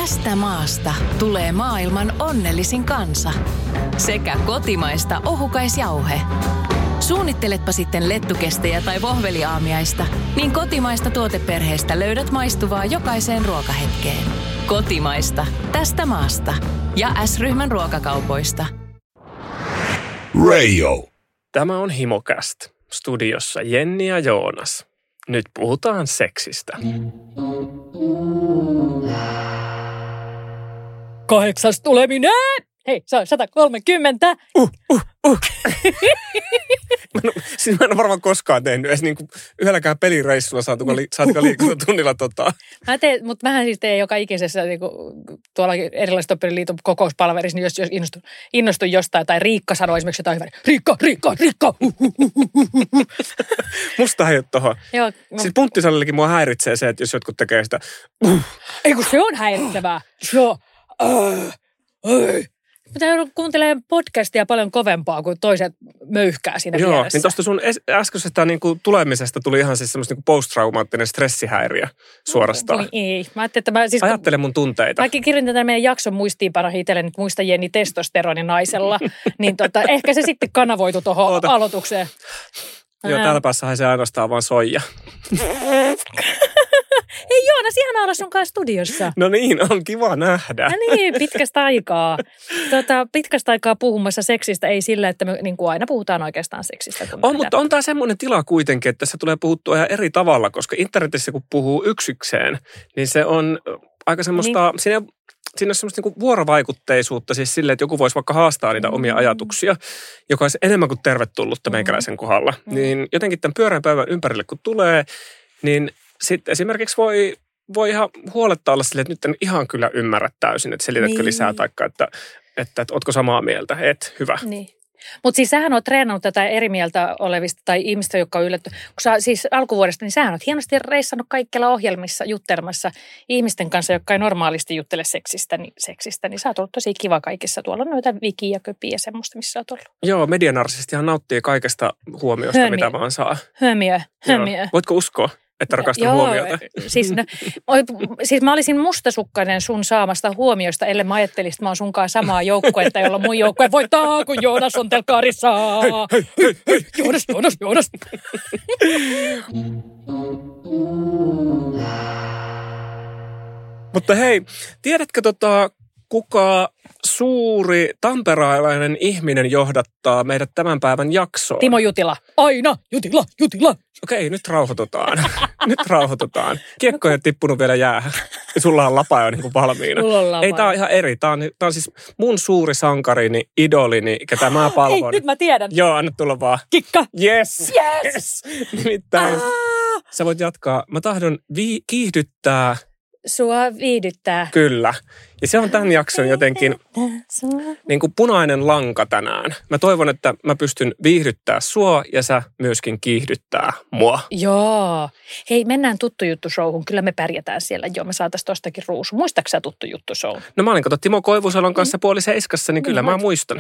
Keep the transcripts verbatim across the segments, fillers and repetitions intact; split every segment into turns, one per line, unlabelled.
Tästä maasta tulee maailman onnellisin kansa. Sekä kotimaista ohukaisjauhe. Suunnitteletpa sitten lettukestejä tai vohveliaamiaista, niin kotimaista tuoteperheestä löydät maistuvaa jokaiseen ruokahetkeen. Kotimaista. Tästä maasta. Ja S-ryhmän ruokakaupoista.
Radio.
Tämä on Himocast. Studiossa Jenni ja Joonas. Nyt puhutaan seksistä.
Kahdeksas tuleminen! Hei, se on sata kolmekymmentä.
Uh, uh, uh. mä, en, siis mä en ole varmaan koskaan tehnyt edes niinku yhdelläkään pelireissulla saatuko, li, saatuko liikuntatunnilla tota.
Mä teen, mutta mähän siis teen joka ikisessä niinku, tuolla erilaisissa Toppeliliiton kokouspalverissa, niin jos, jos innostun, innostun jostain, tai Riikka sanoo esimerkiksi jotain hyvää, Riikka, Riikka, Riikka. Uh, uh, uh, uh, uh.
Musta ei ole tohon.
Joo, no.
Siis punttisalillekin mua häiritsee se, että jos jotkut tekee sitä. Uh.
Ei kun se on häiritsevää. Se on. Uh, uh. Mutta kuuntelee podcastia paljon kovempaa, kuin toiset möyhkää siinä
Joo,
vieressä.
niin tuosta sun äskeisestä niinku tulemisesta tuli ihan siis semmoista niinku posttraumaattinen stressihäiriö suorastaan.
Oi, ei. Mä ajattelin, että mä siis...
Ajattele mun tunteita.
Mä kirjoitin tätä meidän jakson muistiinpanoihin itselleni, että muista Jenni testosteroni naisella. niin tota, ehkä se sitten kanavoitu tuohon
Oota.
aloitukseen.
Joo, täällä päässä haisee ainoastaan vaan soija.
Ei Joonas, ihanaa olla sun kanssa studiossa.
No niin, on kiva nähdä.
No niin, pitkästä aikaa. Tota, pitkästä aikaa puhumassa seksistä, ei sillä, että me niin kuin aina puhutaan oikeastaan seksistä.
On, mutta on tämä semmoinen tila kuitenkin, että tässä tulee puhuttua ihan eri tavalla, koska internetissä kun puhuu yksikseen, niin se on aika semmoista, niin. siinä, siinä on semmoista niin kuin vuorovaikutteisuutta siis silleen, että joku voisi vaikka haastaa niitä omia ajatuksia, joka olisi enemmän kuin tervetullutta meikäläisen kohdalla. Mm. Niin jotenkin tämän pyörän päivän ympärille kun tulee, niin sitten esimerkiksi voi, voi ihan huoletta olla silleen, että nyt en ihan kyllä ymmärrä täysin, että selitätkö niin. lisää, taikka että, että, että ootko samaa mieltä, et hyvä.
Niin. Mutta siis sähän oot treenannut tätä eri mieltä olevista tai ihmistä, jotka on yllätty. Kun sä siis alkuvuodesta, niin sähän oot hienosti reissannut kaikkialla ohjelmissa juttelemassa ihmisten kanssa, jotka ei normaalisti juttele seksistä, niin, seksistä, niin sä oot ollut tosi kiva kaikissa. Tuolla on noita vikiä ja köpiä ja semmoista, missä sä oot ollut. Joo,
medianarsistihan nauttii kaikesta huomiosta, hömiö. Mitä vaan saa.
Hömiö, hömiö.
Joo. Voitko uskoa? Että rakastan Joo, huomiota.
Siis, no, siis mä olisin mustasukkainen sun saamasta huomiosta, ellei mä ajattelisi, että mä oon sunkaan samaa joukkuetta, jolla mun joukkue voittaa, kun Joonas on telkkarissa. Hei, hei, hei, hei. Joonas, Joonas, Joonas.
Mutta hei, tiedätkö tota, kuka suuri tamperelainen ihminen johdattaa meidät tämän päivän jaksoon?
Timo Jutila. Aina Jutila, Jutila.
Okei, nyt rauhoitutaan. nyt rauhoitutaan. Kiekko ei ole tippunut vielä jäähän. Sulla on lapa jo niin kuin valmiina.
Ei,
tää on ihan eri. Tää on, tää on siis mun suuri sankarini, idolini, ketä mä palvon.
Hei, nyt mä tiedän.
Joo, anna tulla vaan.
Kikka.
Yes.
Yes.
yes. Nimittäin ah. sä voit jatkaa. Mä tahdon vi- kiihdyttää.
Sua viihdyttää.
Kyllä. Ja se on tämän jakson jotenkin niin kuin punainen lanka tänään. Mä toivon, että mä pystyn viihdyttää sua ja sä myöskin kiihdyttää mua.
Joo. Hei, mennään Tuttu Juttu -showhun. Kyllä me pärjätään siellä. Joo, me saataisiin tostakin ruusu. Muistatko sä Tuttu Juttu -show?
No mä olin kato Timo Koivusalon kanssa puoli seiskassa, niin kyllä niin, mä muistan.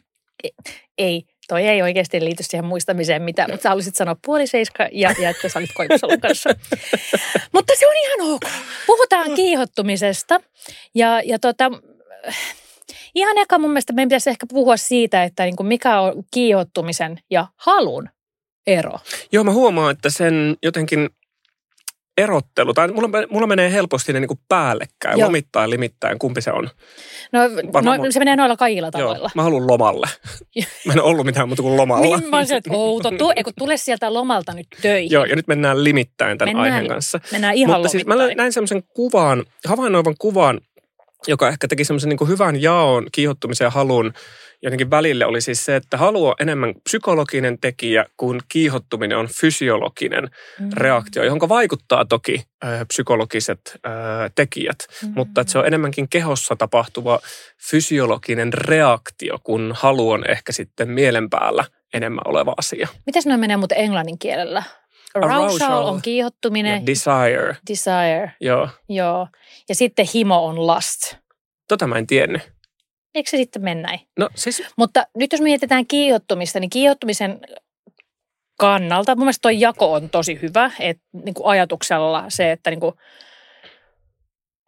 Ei, toi ei oikeasti liity siihen muistamiseen mitään, mutta sä haluaisit sanoa puoli seiska ja, ja että sä olit Koivusalon kanssa. Mutta se on ihan ok. Puhutaan kiihottumisesta ja, ja tota, ihan eka mun mielestä meidän pitäisi ehkä puhua siitä, että niin kuin mikä on kiihottumisen ja halun ero.
Joo, mä huomaan, että sen jotenkin erottelu, tai mulla, mulla menee helposti ne niin kuin päällekkäin, Joo. lomittain, limittäin, kumpi se on?
No, no se menee noilla kaikilla tavoilla.
Joo, mä haluan lomalle. Mä en ole ollut mitään muuta kuin lomalla.
Niin mä olisin, että outo, tu, eikö tule sieltä lomalta nyt töihin.
Joo, ja nyt mennään limittäin tämän mennään, aiheen kanssa.
Mennään ihan
Mutta siis mä näin semmoisen kuvan, havainnoivan kuvan, joka ehkä teki semmoisen niin kuin hyvän jaon kiihottumisen ja halun jotenkin välille, oli siis se, että halu on enemmän psykologinen tekijä, kuin kiihottuminen on fysiologinen mm-hmm. reaktio, johon vaikuttaa toki äh, psykologiset äh, tekijät, mm-hmm. mutta että se on enemmänkin kehossa tapahtuva fysiologinen reaktio, kun halu on ehkä sitten mielen päällä enemmän oleva asia.
Mitäs noin menee muuten englannin kielellä? Arousal, Arousal on kiihottuminen.
Desire.
Desire.
Joo.
Joo. Ja sitten himo on lust.
Tota mä en tiennyt.
Eikö se sitten mene näin?
No siis...
Mutta nyt jos mietitään kiihottumista, niin kiihottumisen kannalta mun mielestä toi jako on tosi hyvä. Että niin kuin ajatuksella se, että niin kuin,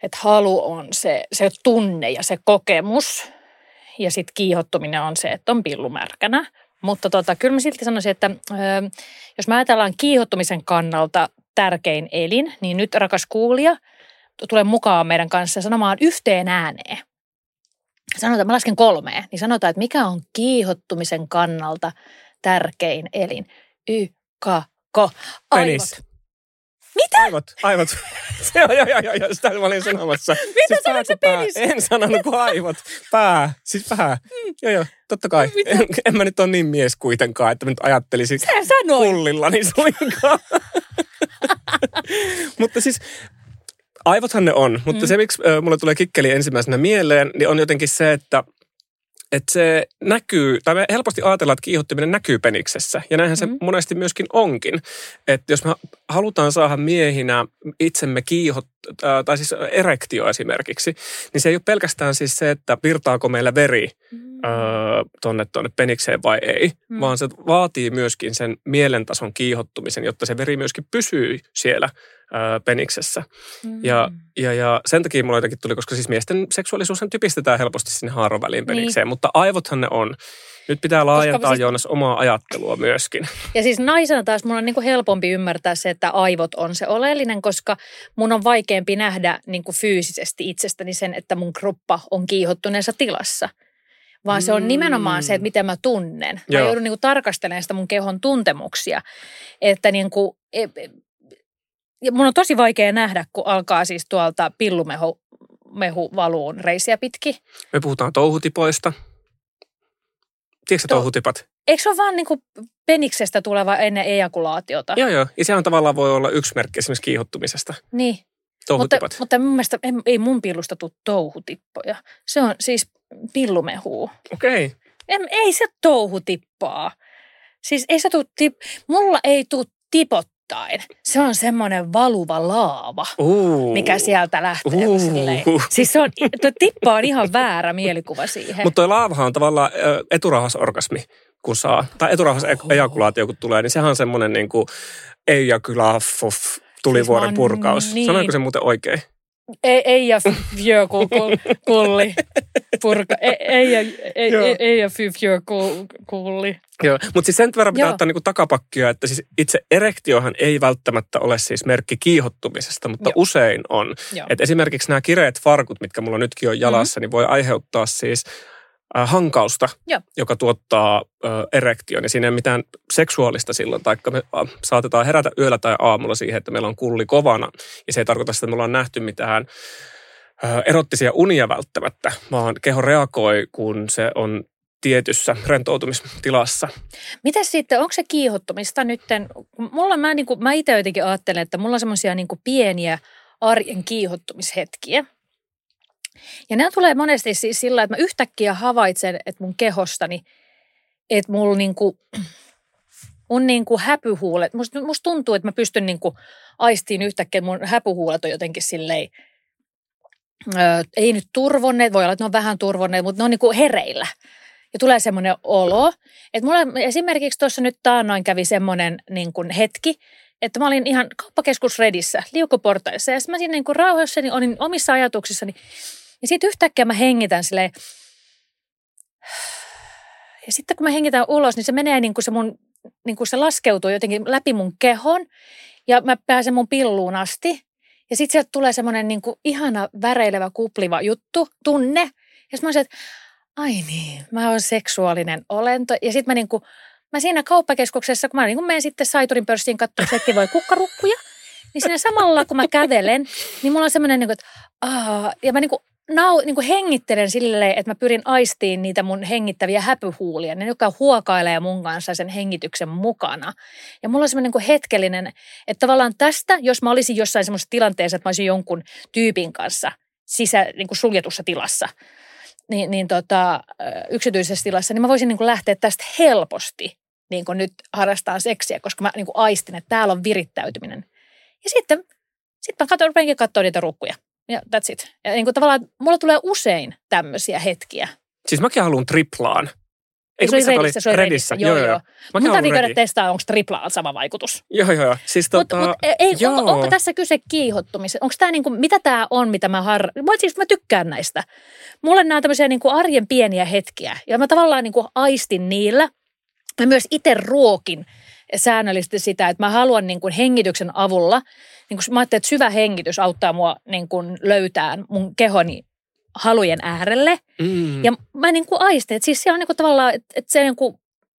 että halu on se, se tunne ja se kokemus. Ja sitten kiihottuminen on se, että on pillumärkänä. Mutta tota, kyllä mä silti sanoisin, että ö, jos mä ajatellaan kiihottumisen kannalta tärkein elin, niin nyt rakas kuulija, tule mukaan meidän kanssa sanomaan yhteen ääneen. Sanotaan, mä lasken kolmeen, niin sanotaan, että mikä on kiihottumisen kannalta tärkein elin. Y, ka, ko, aivot.
Penis.
Mitä?
Aivot, aivot. Joo, joo, joo, joo, sitä mä olin sanomassa.
Mitä
siis
sanoit se penis?
En sanonut kuin aivot. Pää, siis pää. Mm. Joo, joo, totta kai. En, en mä nyt ole niin mies kuitenkaan, että mä nyt ajattelisin kullillani suinkaan. Mutta siis aivothan ne on, mutta mm. se miksi äh, mulle tulee kikkeli ensimmäisenä mieleen, niin on jotenkin se, että että se näkyy, tai me helposti ajatellaan, että kiihottuminen näkyy peniksessä. Ja näinhän se mm. monesti myöskin onkin. Että jos me halutaan saada miehinä itsemme kiihottaa, tai siis erektio esimerkiksi, niin se ei ole pelkästään siis se, että virtaako meillä veri mm. öö, tonne, tonne penikseen vai ei. Mm. Vaan se vaatii myöskin sen mielentason kiihottumisen, jotta se veri myöskin pysyy siellä öö, peniksessä. Mm. Ja, ja, ja sen takia mulla jotenkin tuli, koska siis miesten seksuaalisuushan typistetään helposti sinne haaron väliin penikseen, niin. Mutta aivothan ne on. Nyt pitää laajentaa siis Joonas omaa ajattelua myöskin.
Ja siis naisena taas mun on niin kuin helpompi ymmärtää se, että aivot on se oleellinen, koska mun on vaikeampi nähdä niin kuin fyysisesti itsestäni sen, että mun kroppa on kiihottuneessa tilassa. Vaan se on nimenomaan se, että miten mä tunnen. Mä Joo. joudun niin kuin tarkastelemaan sitä mun kehon tuntemuksia. Että niin kuin, ja mun on tosi vaikea nähdä, kun alkaa siis tuolta pillumehu mehu valuun reisiä pitkin.
Me puhutaan touhutipoista. Tiedätkö to- touhutipat?
Eikö se ole vaan niin kuin peniksestä tuleva ennen ejakulaatiota?
Joo, joo. Ja sehän tavallaan voi olla yksi merkki esimerkiksi kiihottumisesta.
Niin.
Touhutipat.
Mutta, mutta mun mielestä ei mun pillusta tule touhutippoja. Se on siis pillumehua.
Okei. Okay.
Ei se touhutippaa. Siis ei se tuu tip... Mulla ei tule tipottain. Se on semmoinen valuva laava, uh. mikä sieltä lähtee. Uh. Siis se on, tippa on ihan väärä mielikuva siihen.
Mutta toi laavahan on tavallaan eturauhasorgasmi, kun saa, tai eturauhasejakulaatio kun tulee, niin sehän on semmoinen niin kuin ejakulaaffof tulivuoren siis purkaus. Niin. Sanoinko se muuten oikein?
Ei, ei ja fjö kulli. Purka. Ei, ei, ei, ei, ei ja fjö kulli.
Joo, mutta siis sen verran pitää Joo. ottaa niinku takapakkia, että siis itse erektiohan ei välttämättä ole siis merkki kiihottumisesta, mutta Joo. usein on. Että esimerkiksi nämä kireät farkut, mitkä mulla nytkin on jalassa, mm-hmm. niin voi aiheuttaa siis äh, hankausta, Joo. joka tuottaa äh, erektion. Ja siinä ei ole mitään seksuaalista silloin, taikka me äh, saatetaan herätä yöllä tai aamulla siihen, että meillä on kulli kovana. Ja se ei tarkoita sitä, että me ollaan nähty mitään äh, erottisia unia välttämättä, vaan keho reagoi, kun se on tietyssä rentoutumistilassa.
Mitäs sitten, onko se kiihottumista nytten? Mulla mä, niin kuin, mä itse jotenkin ajattelen, että mulla on semmoisia niin kuin pieniä arjen kiihottumishetkiä. Ja nämä tulee monesti siis sillä, että mä yhtäkkiä havaitsen, että mun kehostani, että mulla niin kuin, mun niin kuin häpyhuulet, musta, musta tuntuu, että mä pystyn niin kuin aistiin yhtäkkiä, että mun häpyhuulet on jotenkin silleen, ö, ei nyt turvonneet, voi olla, että ne on vähän turvonneet, mutta ne on niin kuin hereillä. Ja tulee semmoinen olo, että mulla esimerkiksi tuossa nyt taannoin kävi semmoinen niin kuin hetki, että mä olin ihan kauppakeskusredissä, liukuportaissa, ja sitten mä siinä niin kuin rauhassani olin omissa ajatuksissani, ja sitten yhtäkkiä mä hengitän silleen, ja sitten kun mä hengitän ulos, niin se menee niin kuin se mun, niin kuin se laskeutuu jotenkin läpi mun kehon, ja mä pääsen mun pilluun asti, ja sitten sieltä tulee semmoinen niin kuin ihana väreilevä, kupliva juttu, tunne, ja sitten mä olisin, että ai niin, mä oon seksuaalinen olento. Ja sitten mä niinku, mä siinä kauppakeskuksessa, kun mä niinku menen sitten Saiturin pörssiin katsomaan, että sekin voi kukkarukkuja, niin siinä samalla kun mä kävelen, niin mulla on semmoinen niinku, että aah, ja mä niinku, nau, niinku hengittelen silleen, että mä pyrin aistiin niitä mun hengittäviä häpyhuulia, ne jotka huokailee mun kanssa sen hengityksen mukana. Ja mulla on semmoinen niinku hetkellinen, että tavallaan tästä, jos mä olisin jossain semmoisessa tilanteessa, että mä olisin jonkun tyypin kanssa sisä, niinku suljetussa tilassa, Niin, niin tota, yksityisessä tilassa, niin mä voisin niin kuin lähteä tästä helposti niin kuin nyt harrastaa seksiä, koska mä niin kuin aistin, että täällä on virittäytyminen. Ja sitten, sitten mä katson, rupeankin katsoa niitä ruukkuja. Ja that's it. Ja niin kuin tavallaan mulla tulee usein tämmöisiä hetkiä.
Siis mäkin haluan triplaan.
Ei, se oli Redissä, se oli
Redissä. Joo, joo. joo.
Mun tarvii käydä testaa, onko triplaa sama vaikutus.
Joo, joo, joo. Siis tota,
mut, mut, ei, joo. Onko, onko tässä kyse kiihottumisesta? Onko tämä niinku, mitä tämä on, mitä mä harrastan? Mä, siis, mä tykkään näistä. Mulle nämä on tämmöisiä niinku arjen pieniä hetkiä. Ja mä tavallaan niinku aistin niillä. Mä myös itse ruokin säännöllisesti sitä, että mä haluan niinku hengityksen avulla. Niinku, mä ajattelin, että syvä hengitys auttaa mua niinku löytää mun kehoni halujen äärelle. Mm. Ja mä niin kuin aistin, että siis se on niin kuin tavallaan, että, että se niin kuin,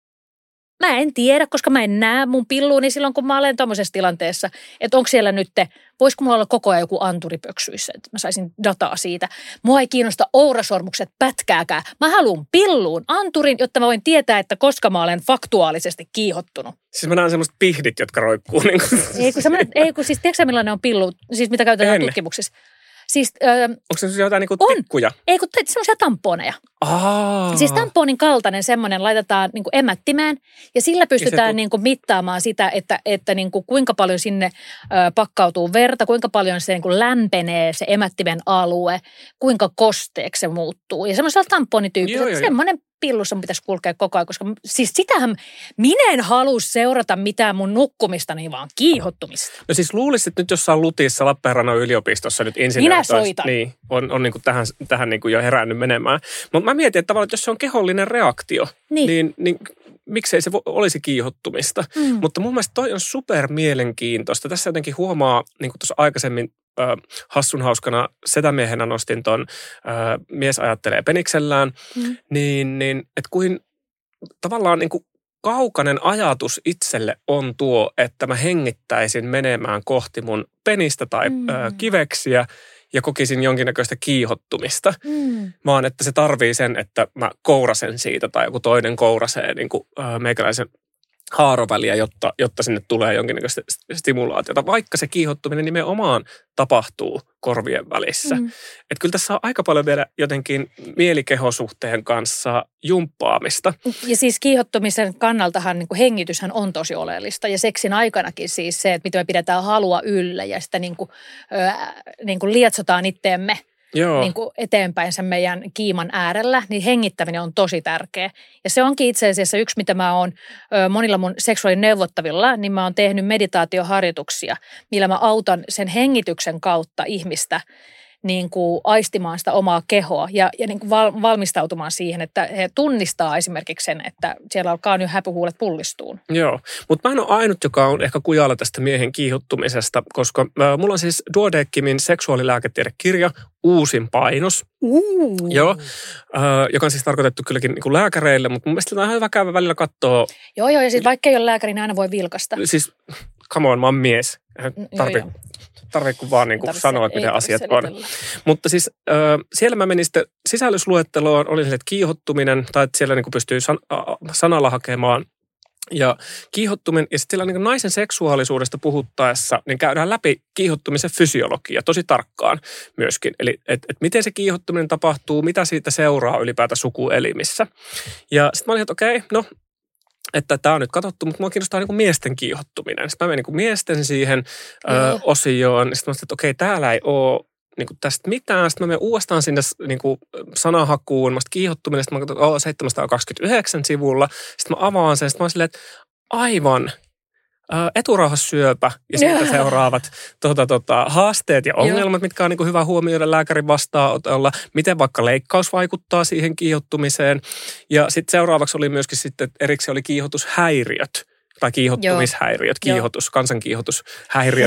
mä en tiedä, koska mä en näe mun pilluuni silloin, kun mä olen tommosessa tilanteessa, että onko siellä nyt, voisiko mulla olla koko ajan joku anturi pöksyissä, että mä saisin dataa siitä. Mua ei kiinnosta ourasormukset pätkääkään. Mä haluan pilluun anturin, jotta mä voin tietää, että koska mä olen faktuaalisesti kiihottunut.
Siis mä näen semmoiset pihdit, jotka roikkuu. Niin kuin.
Ei kun, ei kun siis tiedätkö sä millainen on pillu, siis mitä käytetään en. tutkimuksissa? Siis, öö,
onko se jotain niinku tikkuja?
Ei, kun semmoisia tamponeja.
Aa.
Siis tamponin kaltainen semmoinen laitetaan niinku emättimään ja sillä pystytään tu- niinku mittaamaan sitä, että, että niinku kuinka paljon sinne ö, pakkautuu verta, kuinka paljon se niinku lämpenee se emättimen alue, kuinka kosteeksi se muuttuu. Ja semmoisella tamponityyppisellä semmoinen pillussa pitäisi kulkea koko ajan, koska siis sitähän minä en halua seurata mitään mun nukkumistani, vaan kiihottumista.
No siis luulisit, että nyt jossain Lutissa Lappeenrannan yliopistossa nyt insinöörit
minä soitan.
Niin, on, on niin kuin tähän, tähän niin kuin jo herännyt menemään. Mutta mä mietin, että tavallaan, että jos se on kehollinen reaktio, niin, niin, niin miksei se olisi kiihottumista. Mm. Mutta mun mielestä toi on super mielenkiintoista. Tässä jotenkin huomaa, niin kuin tuossa aikaisemmin, Äh, hassun hauskana setämiehenä nostin ton äh, mies ajattelee peniksellään, mm. niin, niin että kuin tavallaan niin kuin kaukainen ajatus itselle on tuo, että mä hengittäisin menemään kohti mun penistä tai mm. äh, kiveksiä ja kokisin jonkinnäköistä kiihottumista, mm. vaan että se tarvii sen, että mä kourasen siitä tai joku toinen kourasee niin kuin, äh, meikäläisen haaroväliä, jotta, jotta sinne tulee jonkinnäköistä stimulaatiota, vaikka se kiihottuminen nimenomaan tapahtuu korvien välissä. Mm. Että kyllä tässä on aika paljon vielä jotenkin mielikehosuhteen kanssa jumppaamista.
Ja siis kiihottumisen kannaltahan niin kuin hengityshän on tosi oleellista ja seksin aikanakin siis se, että miten me pidetään halua yllä ja sitä niin kuin, äh, niin kuin lietsotaan itteemme. Niin kuin eteenpäin sen meidän kiiman äärellä, niin hengittäminen on tosi tärkeä. Ja se onkin itse asiassa yksi, mitä mä oon monilla mun seksuaalineuvottavilla, niin mä oon tehnyt meditaatioharjoituksia, millä mä autan sen hengityksen kautta ihmistä niin kuin aistimaan sitä omaa kehoa ja, ja niin kuin val, valmistautumaan siihen, että he tunnistaa esimerkiksi sen, että siellä alkaa nyt häpyhuulet pullistuun.
Joo, mutta mä en ole ainut, joka on ehkä kujalla tästä miehen kiihottumisesta, koska äh, mulla on siis Duodeckimin seksuaalilääketiedekirja, uusin painos.
Uh.
Joo, äh, joka on siis tarkoitettu kylläkin niin kuin lääkäreille, mutta mun mielestä on ihan hyvä käydä välillä katsoa.
Joo, joo, ja siis vaikka ei ole lääkäri, niin aina voi vilkasta.
Siis, come on, mä oon mies. Tarvii. Joo, joo. Tarvitse kun vaan niin kuin sanoa, että miten asiat on. Mutta siis äh, siellä mä menin sitten sisällysluetteloon, oli sille, että kiihottuminen, tai että siellä niin kuin pystyy san, äh, sanalla hakemaan. Ja kiihottuminen, ja sitten siellä niin kuin naisen seksuaalisuudesta puhuttaessa, niin käydään läpi kiihottumisen fysiologia tosi tarkkaan myöskin. Eli että et miten se kiihottuminen tapahtuu, mitä siitä seuraa ylipäätään sukuelimissä. Ja sitten mä olin, että okei, okay, no, että tämä on nyt katsottu, mutta minua kiinnostaa niin kuin miesten kiihottuminen. Sitten mä menin niin kuin miesten siihen ö, osioon. Sitten mä sanoin, että okei, täällä ei ole niin kuin tästä mitään. Sitten mä menen uudestaan sinne niin kuin sanahakuun. Mä sitten kiihottuminen. Sitten mä katsoin, että seitsemänsataakaksikymmentäyhdeksän sivulla. Sitten mä avaan sen. Sitten mä oon silleen, että aivan eturauhassyöpä ja siitä seuraavat tuota, tuota, haasteet ja ongelmat, mitkä on niin kuin hyvä huomioida lääkärin vastaanotolla. Miten vaikka leikkaus vaikuttaa siihen kiihottumiseen. Ja sitten seuraavaksi oli myöskin sitten, että erikseen oli kiihotushäiriöt. Tai kiihottumishäiriöt, Joo. kiihotus, kansankiihotushäiriöt,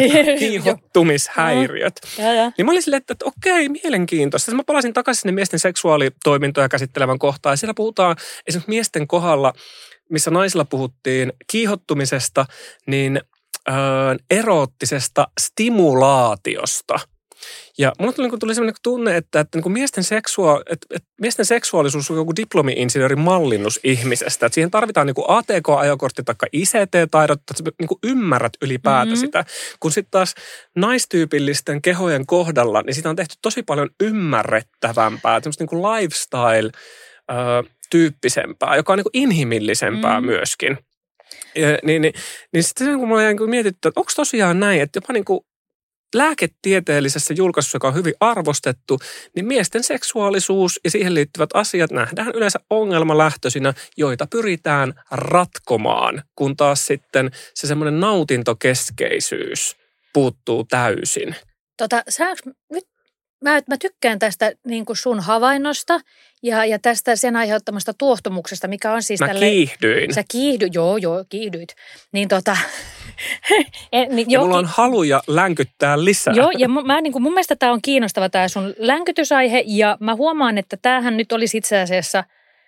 kiihottumishäiriöt.
Ja, ja.
Niin mä olin silleen, että, että okei, mielenkiintoista. Sitten mä palasin takaisin sinne miesten seksuaalitoimintoja käsittelevän kohtaan. Ja siellä puhutaan esimerkiksi miesten kohdalla, missä naisilla puhuttiin kiihottumisesta, niin ö, eroottisesta stimulaatiosta. Ja mulla tuli, tuli sellainen tunne, että, että niin miesten, seksua, että, että miesten seksuaalisuus on joku diplomi-insinöörin mallinnus ihmisestä. Että siihen tarvitaan niin A T K-ajokortti tai I C T-taidot, että sä niin ymmärrät ylipäätä mm-hmm. sitä. Kun sitten taas naistyypillisten kehojen kohdalla, niin sitä on tehty tosi paljon ymmärrettävämpää, tämmöistä niin lifestyle tyyppisempää, joka on niin kuin inhimillisempää mm. myöskin. Ja, niin, niin, niin sitten kun mulla jäin mietitty, että onko tosiaan näin, että jopa niin kuin lääketieteellisessä julkaisussa, joka on hyvin arvostettu, niin miesten seksuaalisuus ja siihen liittyvät asiat nähdään yleensä ongelmalähtöisinä, joita pyritään ratkomaan, kun taas sitten se semmoinen nautintokeskeisyys puuttuu täysin.
Tota, saanko nyt, mä, mä tykkään tästä niin kuin sun havainnosta ja, ja tästä sen aiheuttamasta tuohtumuksesta, mikä on siis
Mä
tälle...
kiihdyin.
Sä kiihdy, joo, joo, kiihdyit. Niin tota... en, niin,
ja mulla on haluja länkyttää lisää.
Joo, ja mä, niin kuin, mun mielestä tämä on kiinnostava tämä sun länkytysaihe, ja mä huomaan, että tämähän nyt olisi itse asiassa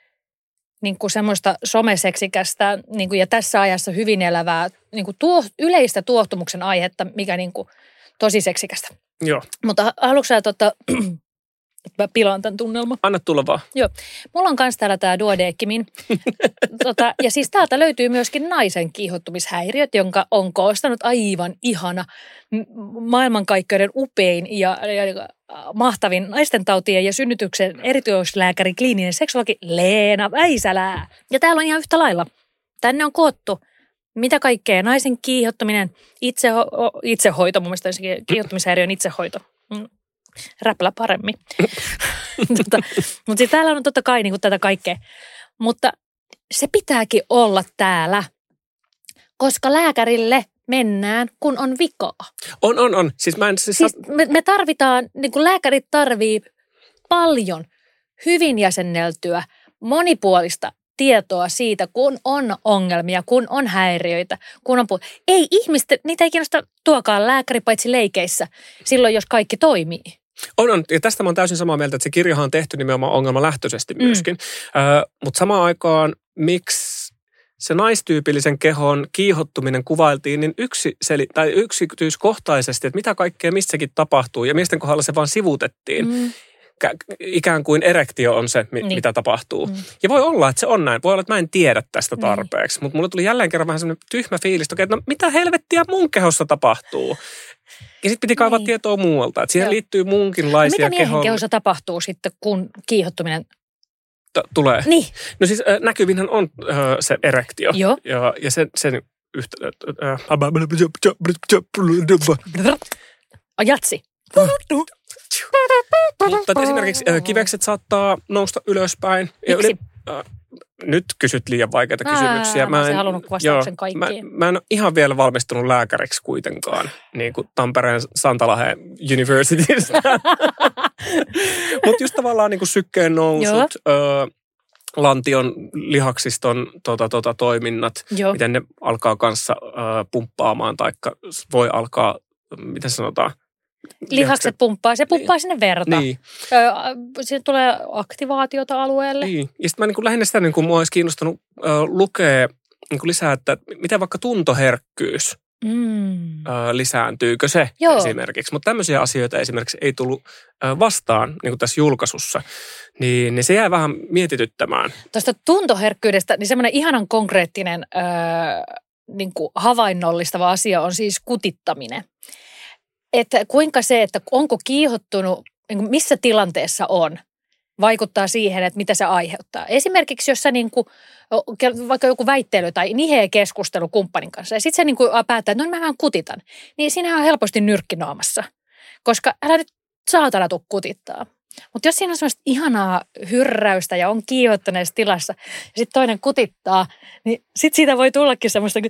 niin kuin semmoista someseksikästä niin kuin, ja tässä ajassa hyvin elävää niin kuin tuo, yleistä tuohtumuksen aihetta, mikä niin kuin, tosi seksikästä.
Joo.
Mutta haluatko sä, tota, että mä pilaan tämän tunnelman?
Anna tulla vaan.
Joo. Mulla on kans täällä tää duodeckimin. tota, ja siis täältä löytyy myöskin naisen kiihottumishäiriöt, jonka on koostanut aivan ihana maailmankaikkeuden upein ja, ja mahtavin naisten tautien ja synnytyksen erityislääkäri, kliininen seksologi Leena Väisälä. Ja täällä on ihan yhtä lailla. Tänne on koottu. Mitä kaikkea? Naisen kiihottaminen, itseho- itsehoito, mun mielestä kiihottumishäiriön itsehoito. Mm. Räplä paremmin. tota, mutta siis täällä on totta kai niin kuin tätä kaikkea. Mutta se pitääkin olla täällä, koska lääkärille mennään, kun on vikaa.
On, on, on. Siis mä en, siis
siis me, me tarvitaan, niin kuin lääkärit tarvii paljon hyvin jäsenneltyä, monipuolista tietoa siitä, kun on ongelmia, kun on häiriöitä, kun on pu- Ei ihmistä, niitä ei kiinnosta tuokaan lääkäri paitsi leikeissä, silloin jos kaikki toimii.
On, on. Ja tästä mä oon täysin samaa mieltä, että se kirjahan on tehty nimenomaan ongelmalähtöisesti myöskin. Mm. Ö, mutta samaan aikaan, miksi se naistyypillisen kehon kiihottuminen kuvailtiin niin yksi seli, tai yksityiskohtaisesti, että mitä kaikkea missäkin tapahtuu, ja miesten kohdalla se vaan sivuutettiin. Mm. Ikään kuin erektio on se, mi- niin. mitä tapahtuu. Mm. Ja voi olla, että se on näin. Voi olla, että mä en tiedä tästä tarpeeksi. Niin. Mutta mulle tuli jälleen kerran vähän semmoinen tyhmä fiilis, että no mitä helvettiä mun kehossa tapahtuu? Ja sitten piti kaivaa niin. tietoa muualta. Että siihen Joo. liittyy muunkinlaisia
no, mitä miehen
kehon...
kehossa tapahtuu sitten, kun kiihottuminen...
T- tulee.
Niin.
No siis äh, näkyvinhän on äh, se erektio.
Joo.
Ja, ja sen... sen yhtä, äh,
Ajatsi.
Mutta esimerkiksi äh, kivekset saattaa nousta ylöspäin. Ja yli, äh, nyt kysyt liian vaikeita Ää, kysymyksiä.
Mä en halunnut vastauksen kaikkiin.
Mä, mä en ole ihan vielä valmistunut lääkäriksi kuitenkaan, niin kuin Tampereen Santalahden Universitystä. Mutta just tavallaan niin kuin sykkeen nousut, ö, lantion lihaksiston tota, tota, toiminnat, Joo. miten ne alkaa kanssa ö, pumppaamaan, taikka voi alkaa, miten sanotaan,
lihakset pumppaa. Se pumppaa niin. sinne verta.
Niin.
Siinä tulee aktivaatiota alueelle.
Niin. Ja sitten mä niin lähinnä sitä, niin kuin mua olisi kiinnostanut äh, lukea niin kuin lisää, että miten vaikka tuntoherkkyys mm. äh, lisääntyykö se Joo. esimerkiksi. Mutta tämmöisiä asioita esimerkiksi ei tullut äh, vastaan niin kuin tässä julkaisussa. Niin, niin se jää vähän mietityttämään.
Tuosta tuntoherkkyydestä, niin semmoinen ihanan konkreettinen äh, niin kuin havainnollistava asia on siis kutittaminen. Että kuinka se, että onko kiihottunut, niin missä tilanteessa on, vaikuttaa siihen, että mitä se aiheuttaa. Esimerkiksi jos sä niin kuin, vaikka joku väittely tai niheä keskustelu kumppanin kanssa ja sitten sä niin kuin päättää, että no mä vähän kutitan, niin siinä on helposti nyrkkinaamassa, koska älä nyt saatana tuu kutittaa. Mutta jos siinä on semmoista ihanaa hyrräystä ja on kiihottuneessa tilassa ja sitten toinen kutittaa, niin sitten siitä voi tullakin semmoista,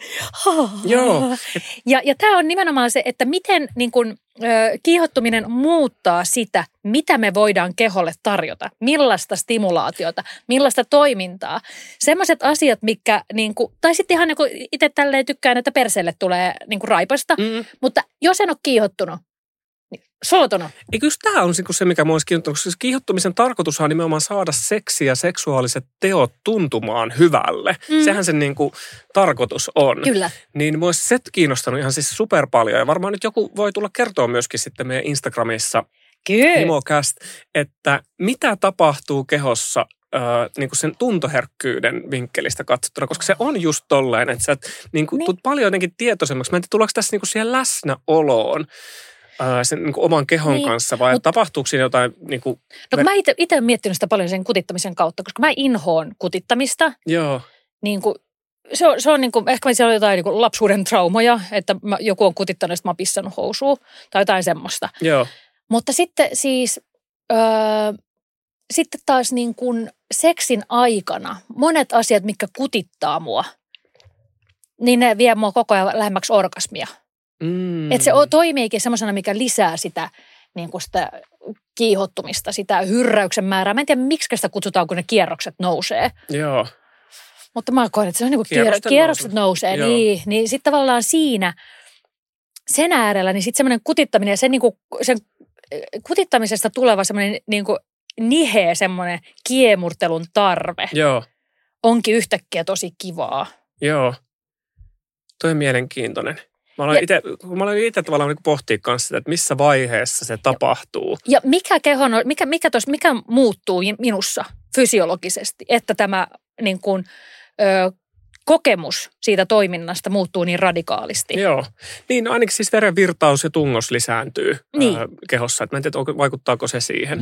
Joo.
Ja, ja tämä on nimenomaan se, että miten niin kun, ö, kiihottuminen muuttaa sitä, mitä me voidaan keholle tarjota, millaista stimulaatiota, millaista toimintaa. Semmoiset asiat, mitkä, niin kun, tai sitten ihan niin itse tälleen tykkään, että perseelle tulee niin kun raipasta, mm. mutta jos en ole kiihottunut, Suotunut.
Eikö just tämä on se, mikä minua olisi kiinnostunut, koska kiihottumisen tarkoitushan on nimenomaan saada seksi ja seksuaaliset teot tuntumaan hyvälle. Mm. Sehän sen niin kuin tarkoitus on.
Kyllä.
Niin minua olisi se kiinnostanut ihan siis super paljon. Ja varmaan nyt joku voi tulla kertoa myöskin sitten meidän Instagramissa, Himocast, että mitä tapahtuu kehossa äh, niin kuin sen tuntoherkkyyden vinkkelistä katsottuna, koska se on just tolleen, että sä niin kuin, niin. tulet paljon jotenkin tietoisemmaksi. Mä en tiedä, tuleeko tässä niin kuin siihen läsnäoloon sen niin kuin oman kehon niin, kanssa, vai mut, tapahtuuko siinä jotain... Niin kuin,
no kun mä itse olen miettinyt sitä paljon sen kutittamisen kautta, koska mä inhoon kutittamista.
Joo.
Niin kuin se on, se on niin kuin, ehkä siellä on jotain niin kuin lapsuuden traumoja, että mä, joku on kutittanut, että mä oon pissannut housuun tai jotain semmoista.
Joo.
Mutta sitten siis, öö, sitten taas niin kuin seksin aikana monet asiat, mitkä kutittaa mua, niin ne vie mua koko ajan lähemmäksi orgasmia. Mm. Että se toimiikin semmoisena, mikä lisää sitä, niin kuin sitä kiihottumista, sitä hyrräyksen määrää. Mä en tiedä, miksi sitä kutsutaan, kun ne kierrokset nousee.
Joo.
Mutta mä koen, että se on niin kuin kierrokset, kierrokset nousee. Niin, niin sitten tavallaan siinä, sen äärellä, niin sitten semmoinen kutittaminen ja sen, niin kuin, sen kutittamisesta tuleva semmoinen niin kuin niheä semmoinen kiemurtelun tarve.
Joo.
Onkin yhtäkkiä tosi kivaa.
Joo. Toi on mielenkiintoinen. Mä aloin itse, mä aloin itse tavallaan niin pohtia kanssa sitä, että missä vaiheessa se tapahtuu.
Ja mikä kehon, mikä, mikä, tos, mikä muuttuu minussa fysiologisesti, että tämä niin kuin, ö, kokemus siitä toiminnasta muuttuu niin radikaalisti.
Joo. Niin, no ainakin siis verenvirtaus ja tungos lisääntyy niin. ö, kehossa. Et mä en tiedä, vaikuttaako se siihen.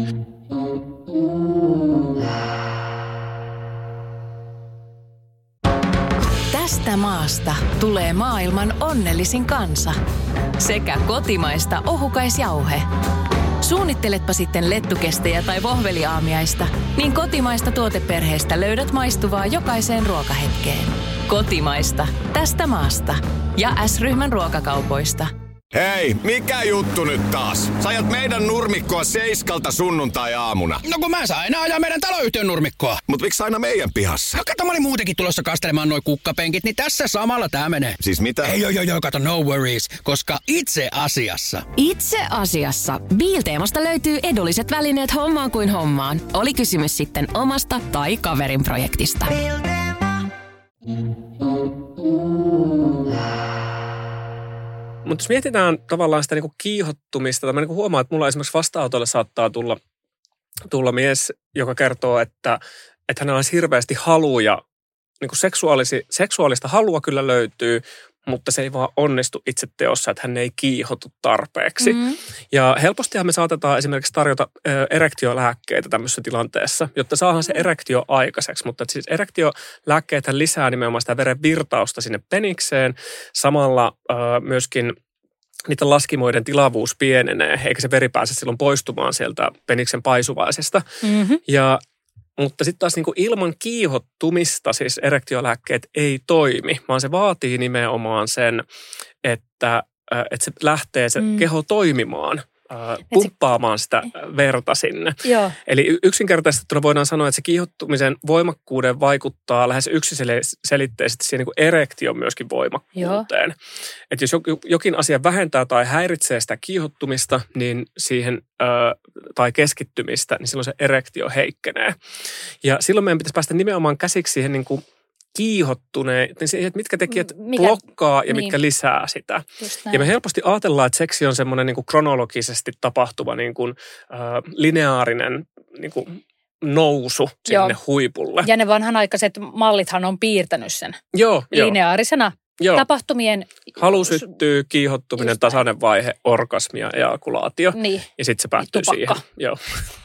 Tästä maasta tulee maailman onnellisin kansa. Sekä kotimaista ohukaisjauhe. Suunnitteletpa sitten lettukestejä tai vohveliaamiaista, niin kotimaista tuoteperheestä löydät maistuvaa jokaiseen ruokahetkeen. Kotimaista. Tästä maasta. Ja S-ryhmän ruokakaupoista.
Hei, mikä juttu nyt taas? Sä ajat meidän nurmikkoa seiskalta sunnuntai-aamuna.
No kun mä saan aina ajaa meidän taloyhtiön nurmikkoa.
Mut miksi aina meidän pihassa?
No kato, mä olin muutenkin tulossa kastelemaan noi kukkapenkit, niin tässä samalla tää menee.
Siis mitä?
Ei joo joo joo, kato, no worries, koska itse asiassa.
Itse asiassa Biilteemasta löytyy edulliset välineet hommaan kuin hommaan. Oli kysymys sitten omasta tai kaverin projektista.
Mutta jos mietitään tavallaan sitä niinku kiihottumista, tai mä niinku huomaan, että mulla esimerkiksi vastaanotolle saattaa tulla, tulla mies, joka kertoo, että, että hänellä olisi hirveästi haluja, niinku seksuaalisi, seksuaalista halua kyllä löytyy, mutta se ei vaan onnistu itse teossa, että hän ei kiihotu tarpeeksi. Mm-hmm. Ja helpostihan me saatetaan esimerkiksi tarjota ö, erektiolääkkeitä tämmöisessä tilanteessa, jotta saadaan se erektio aikaiseksi. Mutta siis erektiolääkkeethän lisää nimenomaan sitä veren virtausta sinne penikseen. Samalla ö, myöskin niiden laskimoiden tilavuus pienenee, eikä se veri pääse silloin poistumaan sieltä peniksen paisuvaisesta. Mm-hmm. Ja Mutta sitten taas niinku ilman kiihottumista siis erektiolääkkeet ei toimi, vaan se vaatii nimenomaan sen, että, että se lähtee se mm. keho toimimaan, pumppaamaan sitä verta sinne. Joo. Eli yksinkertaisesti voidaan sanoa, että se kiihottumisen voimakkuuden vaikuttaa lähes yksiselitteisesti siihen niin kuin erektion myöskin voimakkuuteen. Että jos jokin asia vähentää tai häiritsee sitä kiihottumista niin siihen, tai keskittymistä, niin silloin se erektio heikkenee. Ja silloin meidän pitäisi päästä nimenomaan käsiksi siihen niin kuin kiihottuneen, niin mitkä tekijät mikä, blokkaa ja niin. mitkä lisää sitä. Ja me helposti ajatellaan, että seksi on semmoinen niin kuin kronologisesti tapahtuva niin kuin, äh, lineaarinen niin kuin nousu sinne Joo. huipulle.
Ja ne vanhanaikaiset mallithan on piirtänyt sen
Joo,
lineaarisena Joo. tapahtumien.
Halu syttyy, kiihottuminen, tasainen vaihe, orgasmi ja ejakulaatio.
Niin.
Ja sitten se päättyy Tupakka. siihen. Joo.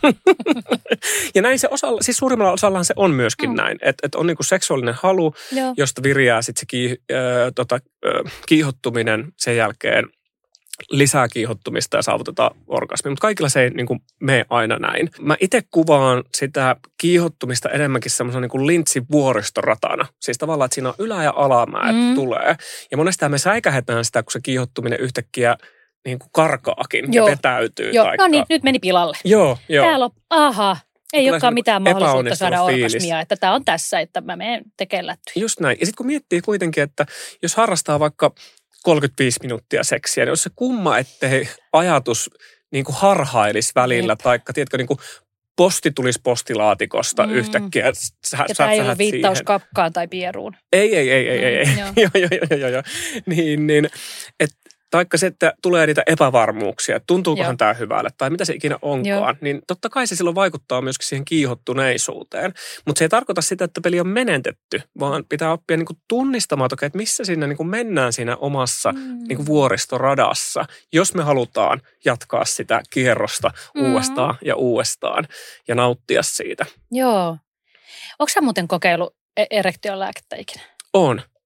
Ja näin se osalla, siis suurimmalla osallahan se on myöskin mm. näin. Että et on niinku seksuaalinen halu, Joo. josta viriää sitten se kiih, äh, tota, äh, kiihottuminen sen jälkeen. Lisää kiihottumista ja saavutetaan orgasmi. Mutta kaikilla se ei niin kuin mene aina näin. Mä itse kuvaan sitä kiihottumista enemmänkin semmoisen niin kuin lintsivuoristoratana. Siis tavallaan, että siinä on ylä- ja alamäet mm. tulee. Ja monesti me säikähetään sitä, kun se kiihottuminen yhtäkkiä niin kuin karkaakin joo. ja vetäytyy.
Joo, taikka... no niin, nyt meni pilalle.
Joo, joo.
Täällä on, aha. Ei Tulee olekaan mitään mahdollisuutta saada orgasmia, että tämä on tässä, että mä menen tekemään lättyjä.
Just näin. Ja sitten kun miettii kuitenkin, että jos harrastaa vaikka kolmekymmentäviisi minuuttia seksiä, niin jos se kumma, ettei ajatus niin kuin harhailisi välillä, Jep. taikka tiedätkö, niin kuin posti tulisi postilaatikosta mm. yhtäkkiä. Sä,
ja tämä ei ole viittaus siihen. Kapkaan tai pieruun.
Ei, ei, ei, ei, ei. Mm, joo. joo, joo, joo, joo, joo. Niin, niin, että taikka se, että tulee niitä epävarmuuksia, että tuntuukohan Joo. tämä hyvälle tai mitä se ikinä onkaan, Joo. niin totta kai se silloin vaikuttaa myöskin siihen kiihottuneisuuteen. Mutta se ei tarkoita sitä, että peli on menetetty, vaan pitää oppia niinku tunnistamaan, että, että missä siinä niinku mennään siinä omassa mm. niinku vuoristoradassa, jos me halutaan jatkaa sitä kierrosta mm. uudestaan ja uudestaan ja nauttia siitä.
Joo. Onko sä muuten kokeillut erektiolääkettä ikinä?
On.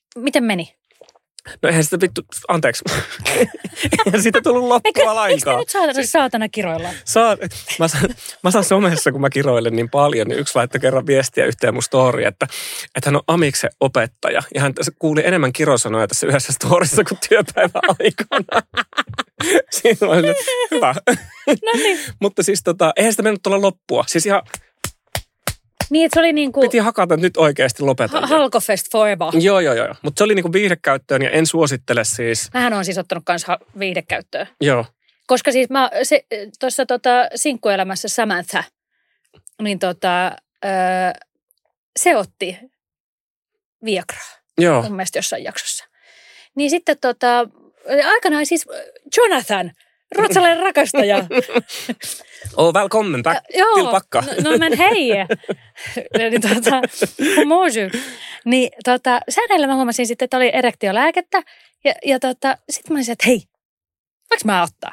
miten meni?
No eihän sitä vittu, anteeksi. Eihän siitä tullut loppua lainkaan.
Eikö me nyt saatana, saatana kiroilla?
Saa, mä, saan, mä saan somessa, kun mä kiroilen niin paljon, niin yksi laittoi kerran viestiä yhteen mun storyin, että, että hän on amiksen opettaja. Ja hän kuuli enemmän kirosanoja tässä yhdessä storissa kuin työpäivän aikana. Siinä oli hyvä.
No niin.
Mutta siis tota, eihän sitä mennyt tulla loppua. Siis ihan...
Niin, että se oli niin kuin...
Piti hakata, että nyt oikeasti lopetan.
Ha- Halkofest forever.
Joo, joo, joo. Mutta se oli niin kuin viihdekäyttöön ja en suosittele siis...
Mähän on siis ottanut myös ha- viihdekäyttöön.
Joo.
Koska siis mä, se, tuossa tota, sinkkuelämässä Samantha, niin tota, öö, se otti Viagraa.
Joo.
Mun mielestä jossain jaksossa. Niin sitten tota, aikanaan siis Jonathan, ruotsalainen rakastaja.
Oh, välkommen tack
Joo,
till Packa.
No, no men hei. niin tota, niin tota, säännöillä mä huomasin sitten, että oli erektiolääkettä. Ja, ja tota, sitten mä olisin, että hei, voinko mä ottaa?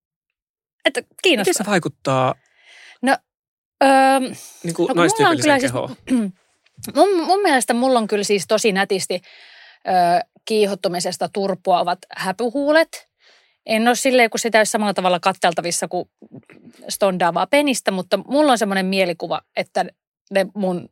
Että kiinnostaa.
Miten se vaikuttaa
No, öö,
niin kuin
no,
naistyypilliseen kehoon?
Siis, mun, mun mielestä mulla on kyllä siis tosi nätisti öö, kiihottumisesta turpoavat häpyhuulet. En ole silleen, kun sitä ei ole samalla tavalla katteltavissa kuin stondaavaa penistä, mutta mulla on semmoinen mielikuva, että ne mun,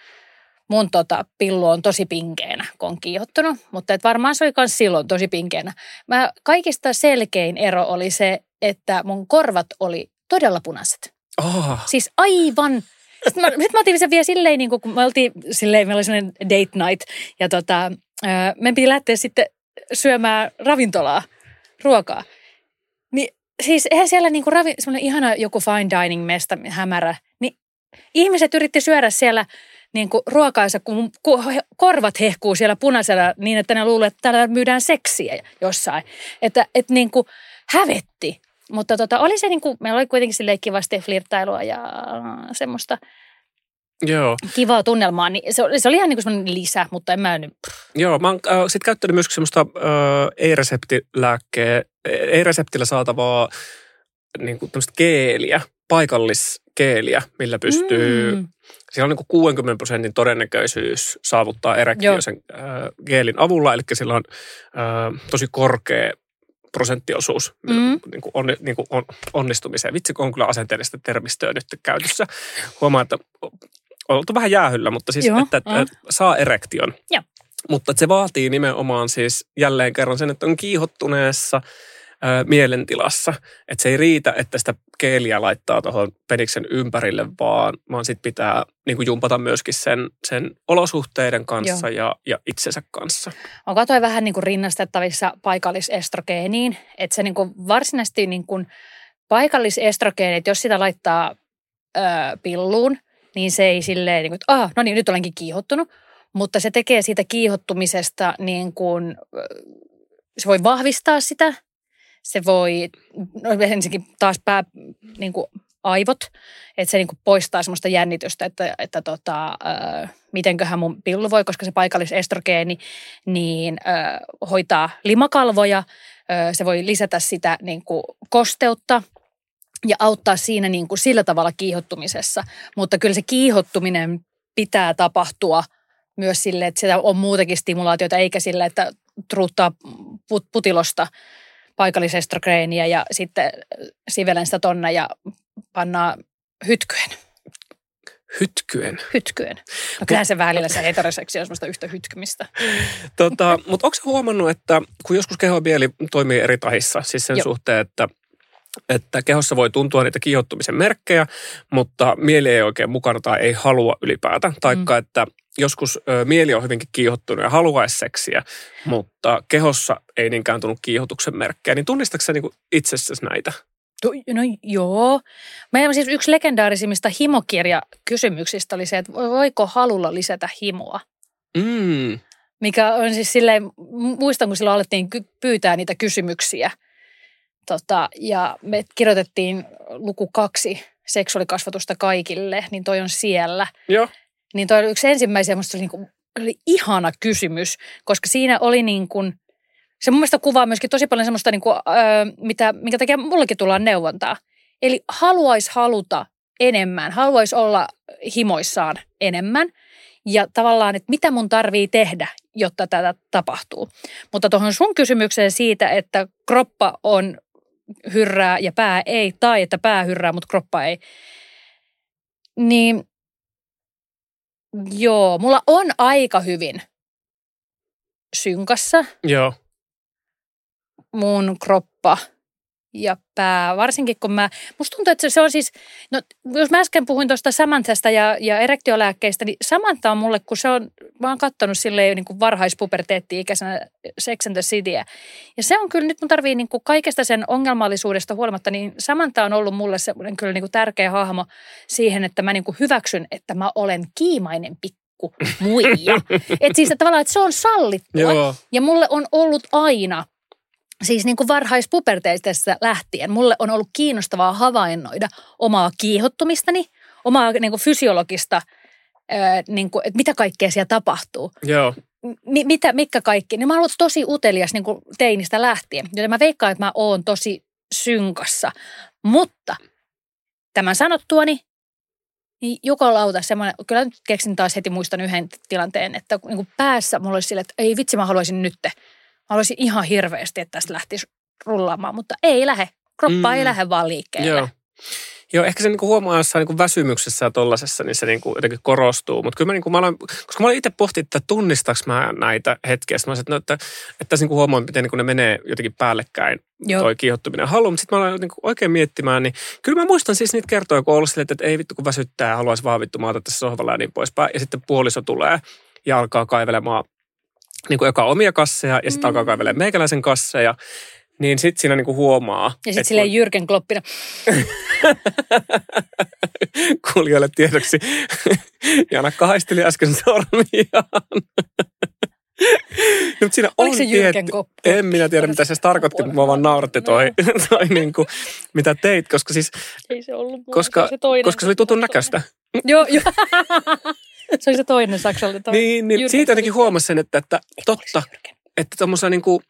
mun tota, pillu on tosi pinkeänä, kun on kiihottunut. Mutta et varmaan se oli myös silloin tosi pinkeänä. Mä, kaikista selkein ero oli se, että mun korvat oli todella punaiset.
Oh.
Siis aivan. Sitten mä, sit mä otin sen vielä silleen, niin kun me oltiin silleen, meillä oli sellainen date night. Ja tota, meidän piti lähteä sitten syömään ravintolaa. Ruokaa. Niin siis eihän siellä niinku ravi, semmoinen ihana joku fine dining mesta hämärä, niin ihmiset yritti syödä siellä niinku ruokaansa, kun, kun korvat hehkuu siellä punaisella niin, että ne luulee, että täällä myydään seksiä jossain. Että et niinku hävetti. Mutta tota, oli se niinku, meillä oli kuitenkin silleen kivasti flirttailua ja semmoista
Joo.
kivaa tunnelmaa, niin se oli, se oli ihan niin kuin semmoinen lisä, mutta en mä nyt...
Joo, mä oon äh, sitten käyttänyt myös semmoista äh, ei-reseptilääkkeä, ei-reseptillä saatavaa niin kuin tämmöistä geeliä, paikallisgeeliä, millä pystyy... Mm. Siellä on niin kuin kuudenkymmenen prosentin todennäköisyys saavuttaa erektio sen äh, geelin avulla, eli sillä on äh, tosi korkea prosenttiosuus mm. niin kuin on, niin kuin on, onnistumiseen. Vitsi, kun on kyllä asenteellista termistöä nyt käytössä. Huomaa, että on oltu vähän jäähyllä, mutta siis, Joo, että, että, että saa erektion.
Joo.
Mutta että se vaatii nimenomaan siis jälleen kerran sen, että on kiihottuneessa ää, mielentilassa. Että se ei riitä, että sitä geeliä laittaa tuohon peniksen ympärille, vaan, vaan sit pitää niin kuin jumpata myöskin sen, sen olosuhteiden kanssa ja, ja itsensä kanssa.
Onko toi vähän niin kuin rinnastettavissa paikallisestrogeeniin? Että se niin kuin varsinaisesti niin kuin paikallisestrogeeni, että jos sitä laittaa ö, pilluun, niin se ei silleen, niin kuin, että ah, no niin, nyt olenkin kiihottunut. Mutta se tekee siitä kiihottumisesta niin kuin, se voi vahvistaa sitä. Se voi, no ensinnäkin taas pää, niin kuin aivot, että se niin kuin poistaa semmoista jännitystä, että, että tota, äh, mitenköhän mun pillu voi, koska se paikallisestrogeeni niin äh, hoitaa limakalvoja. Äh, se voi lisätä sitä niin kuin kosteutta ja auttaa siinä niin kuin sillä tavalla kiihottumisessa. Mutta kyllä se kiihottuminen pitää tapahtua myös sille, että sitä on muutakin stimulaatiota, eikä sille, että truuttaa put- putilosta paikallisestrogeenia ja sitten sivelen sitä tonne ja pannaan hytkyen.
Hytkyen?
Hytkyen. No kyllähän se välillä se heteroseksi on semmoista yhtä hytkymistä.
Tota, mutta onko se huomannut, että kun joskus keho ja mieli toimii eri tahissa, siis sen Joo. suhteen, että että kehossa voi tuntua niitä kiihottumisen merkkejä, mutta mieli ei oikein mukana tai ei halua ylipäätään. Taikka, mm. että joskus ö, mieli on hyvinkin kiihottunut ja haluaisi seksiä, mutta kehossa ei niinkään tunnu kiihotuksen merkkejä. Niin tunnistatko sä niinku itsessäsi näitä?
No joo. Meidän siis yksi legendaarisimmista himokirjakysymyksistä oli se, että voiko halulla lisätä himoa?
Mm.
Mikä on siis silleen, muistan kun silloin alettiin pyytää niitä kysymyksiä. Tota, ja me kirjoitettiin luku kaksi, seksuaalikasvatusta kaikille, niin toi on siellä.
Joo. Niin
toi oli yksi ensimmäisiä, musta oli, niin kuin, oli ihana kysymys, koska siinä oli niin kuin, se mun mielestä kuvaa myöskin tosi paljon semmoista, niin kuin, öö, mitä, minkä takia mullekin tullaan neuvontaa. Eli haluaisi haluta enemmän, haluaisi olla himoissaan enemmän. ja tavallaan, että mitä mun tarvii tehdä, jotta tätä tapahtuu. Mutta tuohon sun kysymykseen siitä, että kroppa on hyrrää ja pää ei, tai että pää hyrrää, mutta kroppa ei, niin joo, mulla on aika hyvin synkassa
Joo.
mun kroppa ja pää, varsinkin kun mä, musta tuntuu, että se on siis, no jos mä äsken puhuin tuosta Samanthasta ja, ja erektiolääkkeistä, niin Samantha on mulle, kun se on, mä oon kattonut silleen niin kuin varhaispuberteetti-ikäisenä Sex and the Cityä. Ja se on kyllä, nyt mun tarvii niin kuin kaikesta sen ongelmallisuudesta huolimatta, niin Samantha on ollut mulle semmoinen kyllä niin kuin tärkeä hahmo siihen, että mä niin kuin hyväksyn, että mä olen kiimainen pikku muija. Että siis että tavallaan, että se on sallittua.
Joo.
Ja mulle on ollut aina, siis niin kuin varhaispuberteetista lähtien, mulle on ollut kiinnostavaa havainnoida omaa kiihottumistani, omaa niin kuin fysiologista, ää, niin kuin, että mitä kaikkea siellä tapahtuu.
Joo.
M- mitä, mitkä kaikki. Niin mä oon ollut tosi utelias niin kuin teinistä lähtien, joten mä veikkaan, että mä oon tosi synkassa. Mutta tämän sanottuani, niin jukalauta semmoinen, kyllä nyt keksin taas heti, muistan yhden tilanteen, että niin kuin päässä mulla olisi sille, että ei vitsi, mä haluaisin nytte. Mä haluaisin ihan hirveästi, että tästä lähtisi rullaamaan, mutta ei lähde. Kroppa mm. ei lähde vaan liikkeelle.
Joo. Joo, ehkä se niinku huomaa jossain niinku väsymyksessä ja tollasessa, niin se niinku jotenkin korostuu. Mutta kyllä mä, niinku, mä olen, koska mä olen itse pohtinut, että tunnistaks mä näitä hetkiä. Sitten mä olisin, että, no, että, että tässä niinku huomaan, miten niinku ne menee jotenkin päällekkäin, Joo. toi kiihottuminen ja halu. Mutta sitten mä olen niinku oikein miettimään, niin kyllä mä muistan siis niitä kertoja, kun on ollut silleen, että ei vittu kun väsyttää ja haluaisi vaan vittu maata tässä sohvalla ja niin poispäin. Ja sitten puoliso tulee ja alkaa kaivelemaan niin kuin joka omia kasseja ja sitten mm. alkaa kaivelemaan meikäläisen kasseja, niin sitten siinä niin kuin huomaa.
Ja sitten silleen kun Jyrken Kloppina.
Kuulijoille tiedoksi. Janakka haisteli äsken sormiaan. No, siinä
oliko
on
se Jyrken Klopp?
En minä tiedä, mitä se tarkoitti, mutta mua vaan nauratti toi, toi niin kuin, mitä teit, koska siis
ei se ollut mua,
koska,
se toinen,
koska se oli tutun näköistä.
Joo, joo. Se oli se toinen saksalainen.
Niin, niin siitä jotenkin huomasi sen, että, että totta, että tuommoisella niin kuin,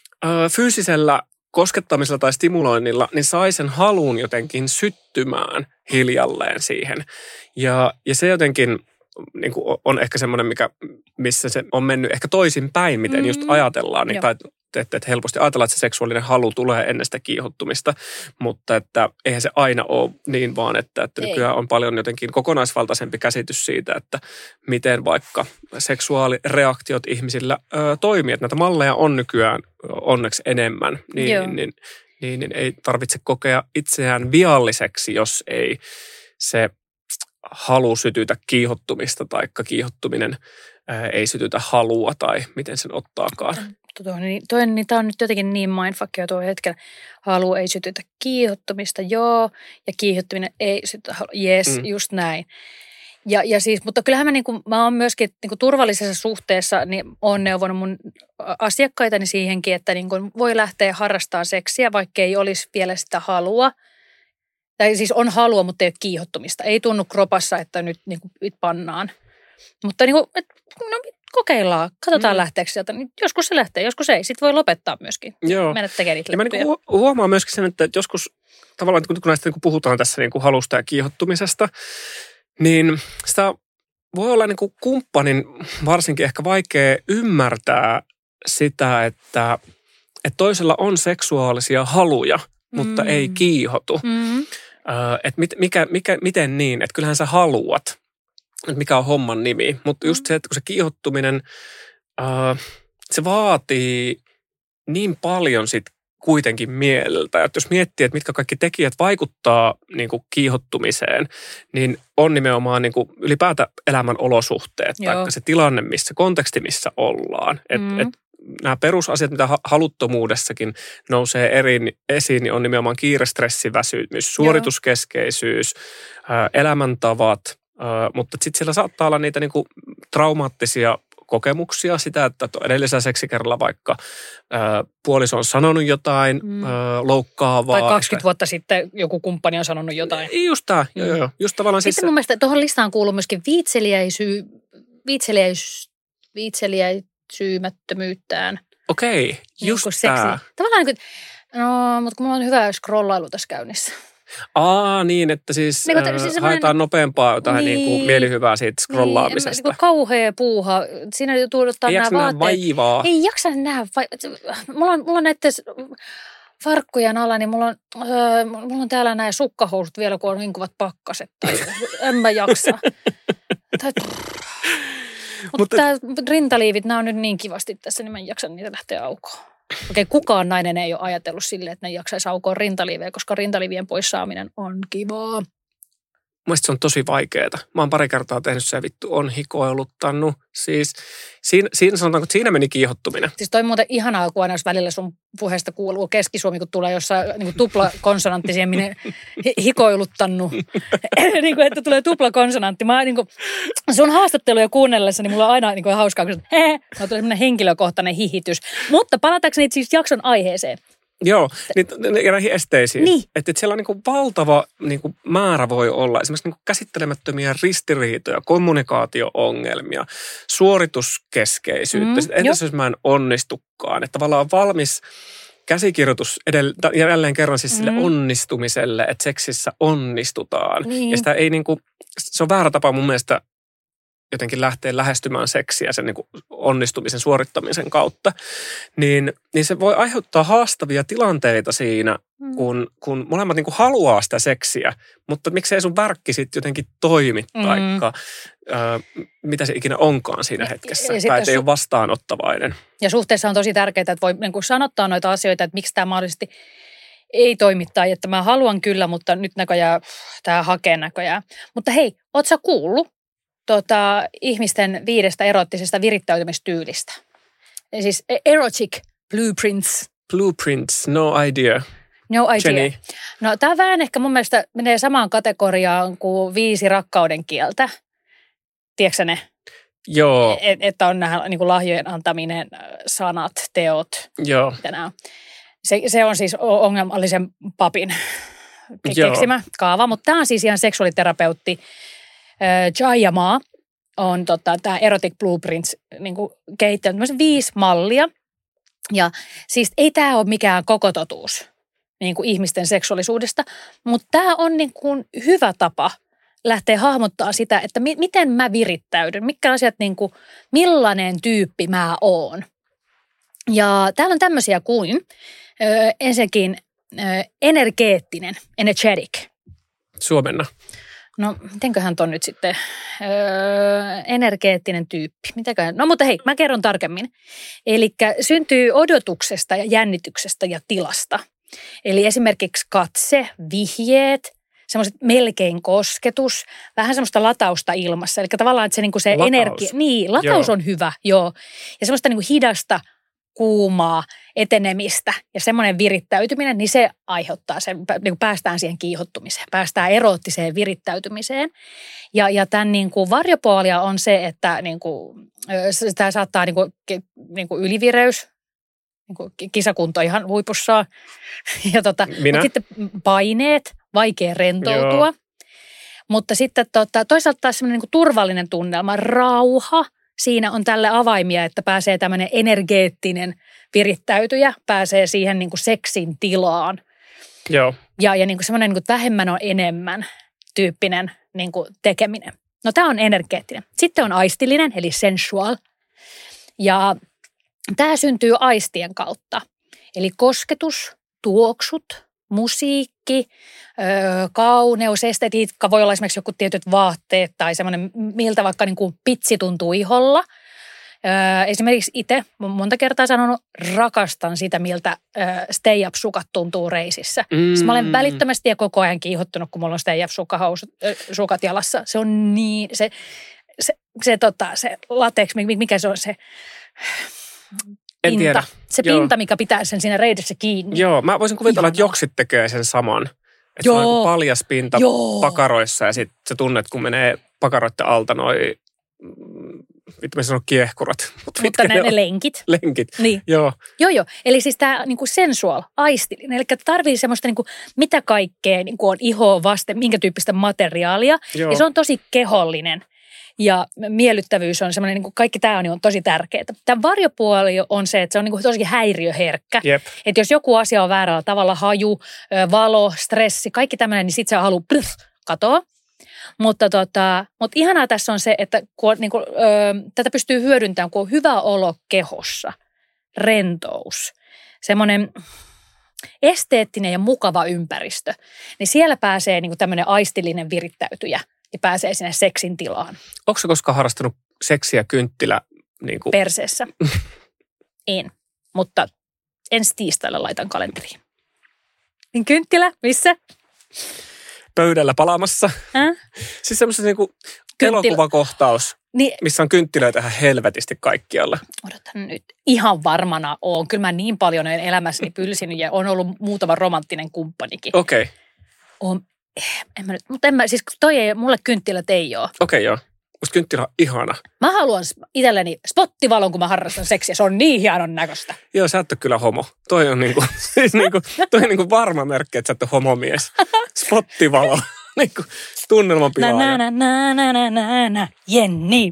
ö, fyysisellä koskettamisella tai stimuloinnilla, niin sai sen halun jotenkin syttymään hiljalleen siihen. Ja, ja se jotenkin niin kuin on ehkä semmoinen, mikä, missä se on mennyt ehkä toisinpäin, miten mm, just ajatellaan. Niin, tai että, että helposti ajatellaan, että se seksuaalinen halu tulee ennen sitä kiihottumista, mutta että eihän se aina ole niin vaan, että, että nykyään on paljon jotenkin kokonaisvaltaisempi käsitys siitä, että miten vaikka seksuaalireaktiot ihmisillä ö, toimii. Että näitä malleja on nykyään onneksi enemmän, niin, niin, niin, niin, niin ei tarvitse kokea itseään vialliseksi, jos ei se halu sytytä kiihottumista, taikka kiihottuminen ää, ei sytytä halua tai miten sen ottaakaan.
Tuo, niin, toi, niin tämä on nyt jotenkin niin mindfuckia tuo hetkellä. Halu ei sytytä kiihottumista, joo, ja kiihottuminen ei sytytä halua, jes, mm. just näin. Ja, ja siis, mutta kyllähän mä, niin kuin, mä oon myöskin niin kuin turvallisessa suhteessa, niin oon neuvonut mun asiakkaitani siihenkin, että niin kuin voi lähteä harrastamaan seksiä, vaikka ei olisi vielä sitä halua. Tai siis on halua, mutta ei ole kiihottumista. Ei tunnu kropassa, että nyt niin kuin, pannaan. Mutta niin kuin, et, no, kokeillaan, katsotaan mm. lähteekö sieltä. Joskus se lähtee, joskus ei. Sitten voi lopettaa myöskin.
Joo.
Mennä tekemään niitä
ja mä niin huomaan myöskin sen, että joskus tavallaan kun näistä niin puhutaan tässä niin kuin halusta ja kiihottumisesta, niin sitä voi olla niin kuin kumppanin varsinkin ehkä vaikea ymmärtää sitä, että, että toisella on seksuaalisia haluja, mutta mm. ei kiihotu. Mm. Että mit, mikä, mikä, miten niin, että kyllähän sä haluat, että mikä on homman nimi. Mutta just se, että kun se kiihottuminen, äh, se vaatii niin paljon sit kuitenkin mieleltä. Että jos miettii, että mitkä kaikki tekijät vaikuttaa niin kuin kiihottumiseen, niin on nimenomaan niin kuin ylipäätä elämän olosuhteet, tai se tilanne, missä, konteksti, missä ollaan. Että mm. et, nämä perusasiat, mitä haluttomuudessakin nousee eri, esiin, niin on nimenomaan kiire, stressi, väsymys, suorituskeskeisyys, ää, elämäntavat, ää, mutta sitten siellä saattaa olla niitä niinku traumaattisia kokemuksia, sitä, että edellisellä seksikerralla vaikka ää, puoliso on sanonut jotain mm. ää, loukkaavaa.
Tai kaksikymmentä vuotta sitten joku kumppani on sanonut jotain.
Just tämä, mm. joo, joo. Just tavallaan
sitten
siis
mun mielestä tuohon listaan kuuluu myöskin viitseliäisy, viitseliäis, viitseliäisyymättömyyttään.
Okei, just niin tämä.
Tavallaan niin kuin, no, mutta kun mulla on hyvä scrollailu tässä käynnissä.
Aa, niin, että siis,
Niin,
äh,
siis
haetaan nopeampaa jotain
niin,
niin kuin mielihyvää siitä scrollaamisesta.
Niin, niin kauhea puuha. Siinä joutuu ottaa nämä vaatteet.
Ei jaksa vaivaa.
Ei jaksa nähdä vaivaa. Mulla on, mulla on näiden farkkujen alla, niin mulla on, öö, mulla on täällä nämä sukkahousut vielä, kun on hinkuvat pakkaset. Tai en mä jaksa. Tai, mutta, mutta tämä rintaliivit, nämä on nyt niin kivasti tässä, niin mä en jaksa niitä lähteä aukoon. Okei, kukaan nainen ei ole ajatellut silleen, että ne jaksaisi aukoon rintaliivejä, koska rintaliivien pois saaminen on kivaa.
Mielestäni se on tosi vaikeaa. Mä oon pari kertaa tehnyt se ja vittu on hikoiluttanut. Siis siinä, siinä sanotaanko, että siinä meni kiihottuminen.
Siis toi muuten ihanaa, kun aina jos välillä sun puheesta kuuluu Keski-Suomi, kun tulee jossain niin tupla konsonantti siihen, minne hikoiluttanut. niin kuin, että tulee tupla konsonantti. Mä niin kuin, sun haastatteluja kuunnellessa, niin mulla on aina niin kuin, hauskaa, kun hehe, no tulee semmoinen henkilökohtainen hihitys. Mutta palatakseni siis jakson aiheeseen.
Joo, niin, ja näihin esteisiin.
Niin.
Että, että siellä on niin kuin valtava niin kuin määrä voi olla. Esimerkiksi niin kuin käsittelemättömiä ristiriitoja, kommunikaatio-ongelmia, suorituskeskeisyyttä. Mm, entäs jos mä en onnistukaan? Että tavallaan valmis käsikirjoitus edell- jälleen kerran siis sille mm. onnistumiselle, että seksissä onnistutaan. Niin. Ja sitä ei niin kuin, se on väärä tapa mun mielestä jotenkin lähtee lähestymään seksiä sen niin kuin onnistumisen, suorittamisen kautta, niin, niin se voi aiheuttaa haastavia tilanteita siinä, mm. kun, kun molemmat niin kuin haluaa sitä seksiä, mutta miksei sun värkki sitten jotenkin toimi, mm. taikka ää, mitä se ikinä onkaan siinä hetkessä, ja, ja tai ei su- ole vastaanottavainen.
Ja suhteessa on tosi tärkeää, että voi niin kuin sanottaa noita asioita, että miksi tämä mahdollisesti ei toimi, tai että mä haluan kyllä, mutta nyt näköjään tämä hakee näköjään. Mutta hei, oot sä kuullut Tota, ihmisten viidestä erottisesta virittäytymistyylistä? Siis erotic blueprints.
Blueprints, no idea.
No idea.
Jenny.
No tämä vähän ehkä mun mielestä menee samaan kategoriaan kuin viisi rakkauden kieltä. Tiedätkö ne?
Joo.
Et, että on nämä niin kuin lahjojen antaminen, sanat, teot.
Joo.
Mitä nämä on. Se, se on siis ongelmallisen papin keksimä kaava, mutta tämä on siis ihan seksuaaliterapeutti. Jaya Ma on tota, tämä Erotic Blueprints niin kuin kehittänyt viisi mallia. Ja siis ei tämä ole mikään koko totuus niin kuin ihmisten seksuaalisuudesta, mutta tämä on niin kuin hyvä tapa lähteä hahmottaa sitä, että mi- miten mä virittäydyn, mitkä asiat, niin kuin, millainen tyyppi mä oon. Ja täällä on tämmöisiä kuin ö, ensinnäkin ö, energeettinen, energetic.
Suomenna.
No, mitenköhän ton nyt sitten, öö, energeettinen tyyppi, mitenköhän, no mutta hei, mä kerron tarkemmin. Eli syntyy odotuksesta ja jännityksestä ja tilasta. Eli esimerkiksi katse, vihjeet, semmoiset melkein kosketus, vähän semmoista latausta ilmassa. Eli tavallaan, että se, niin kuin se
lataus. energia,
niin, lataus
joo.
on hyvä, joo. Ja semmoista niin kuin hidasta, kuumaa etenemistä ja semmoinen virittäytyminen, niin se aiheuttaa sen, niin kuin päästään siihen kiihottumiseen, päästään eroottiseen virittäytymiseen. Ja, ja tämän niin kuin varjopuolia on se, että niin kuin, tämä saattaa niin kuin, niin kuin ylivireys, niin kuin kisakunto ihan huipussaan. Ja tota, mutta sitten paineet, vaikea rentoutua. Joo. Mutta sitten tota, toisaalta taas semmoinen niin kuin turvallinen tunnelma, rauha. Siinä on tälle avaimia, että pääsee tämmöinen energeettinen virittäytyjä, pääsee siihen niin kuin seksin tilaan.
Joo.
Ja, ja niin kuin semmoinen niin kuin vähemmän on enemmän tyyppinen niin kuin tekeminen. No tämä on energeettinen. Sitten on aistillinen, eli sensual. Ja tämä syntyy aistien kautta. Eli kosketus, tuoksut, musiikki, öö, kauneus, estetiikka, voi olla esimerkiksi joku tietyt vaatteet tai semmoinen, miltä vaikka niin kuin pitsi tuntuu iholla. Öö, esimerkiksi itse, monta kertaa sanonut, rakastan sitä, miltä öö, stay-up-sukat tuntuu reisissä. Mm. Siis mä olen välittömästi ja koko ajan kiihottunut, kun mulla on stay-up-sukat jalassa. Se on niin, se, se, se, tota, se latex, mikä se on se...
En
pinta.
tiedä.
Se
Joo.
pinta, mikä pitää sen siinä reidessä kiinni.
Joo, mä voisin kuvitella,
Ihanaa.
että joksit tekee sen saman. Että
Joo.
se on paljas pinta
Joo.
pakaroissa ja sitten sä tunnet, kun menee pakaroiden alta noi, vittu mä sanon kiehkurat. Mut
Mutta ne, ne lenkit.
Lenkit,
Niin.
joo.
Joo, joo. Eli siis tämä niinku sensual, aistillinen. Eli tarvii semmoista, niinku, mitä kaikkea niinku on ihoa vasten, minkä tyyppistä materiaalia.
Joo.
Ja se on tosi kehollinen. ja miellyttävyys on semmoinen, niin kuin kaikki tämä on, on tosi tärkeää. Tämän varjopuoli on se, että se on niin kuin tosi häiriöherkkä.
Jep.
Että jos joku asia on väärällä tavalla, haju, valo, stressi, kaikki tämmöinen, niin sitten se haluaa pff, katoa. Mutta, tota, mutta ihanaa tässä on se, että kun on, niin kuin, ö, tätä pystyy hyödyntämään, kun on hyvä olo kehossa, rentous, semmoinen esteettinen ja mukava ympäristö, niin siellä pääsee niin kuin tämmöinen aistillinen virittäytyjä ja pääsee sinne seksin tilaan.
Onko sä koskaan harrastanut seksiä kynttilä? Niin kuin...
Perseessä. En, mutta ensi tiistailla laitan kalenteriin. Niin kynttilä, missä?
Pöydällä palamassa.
Äh?
Siis semmoisen niin kuin elokuvakohtaus,
niin,
missä on kynttilöitä ihan helvetisti kaikkialla.
Odotan nyt. Ihan varmana oon. Kyllä mä niin paljon olen elämässäni pylsinyt ja on ollut muutama romanttinen kumppanikin.
Okei. Okay.
On, en mä nyt, mutta en mä, siis toi ei, mulle kynttilät ei ole.
Okei, okay, joo. Musta kynttilä on ihana.
Mä haluan itselleni spottivalon, kun mä harrastan seksiä. Se on niin hienon näköistä.
Joo, sä et ole kyllä homo. Toi on niinku, siis niinku, toi on niinku varma merkki, että sä et ole homomies. Spottivalo. Niinku tunnelman pilaaja.
Nä, nä, nä, nä, nä, nä, nä. Jenni.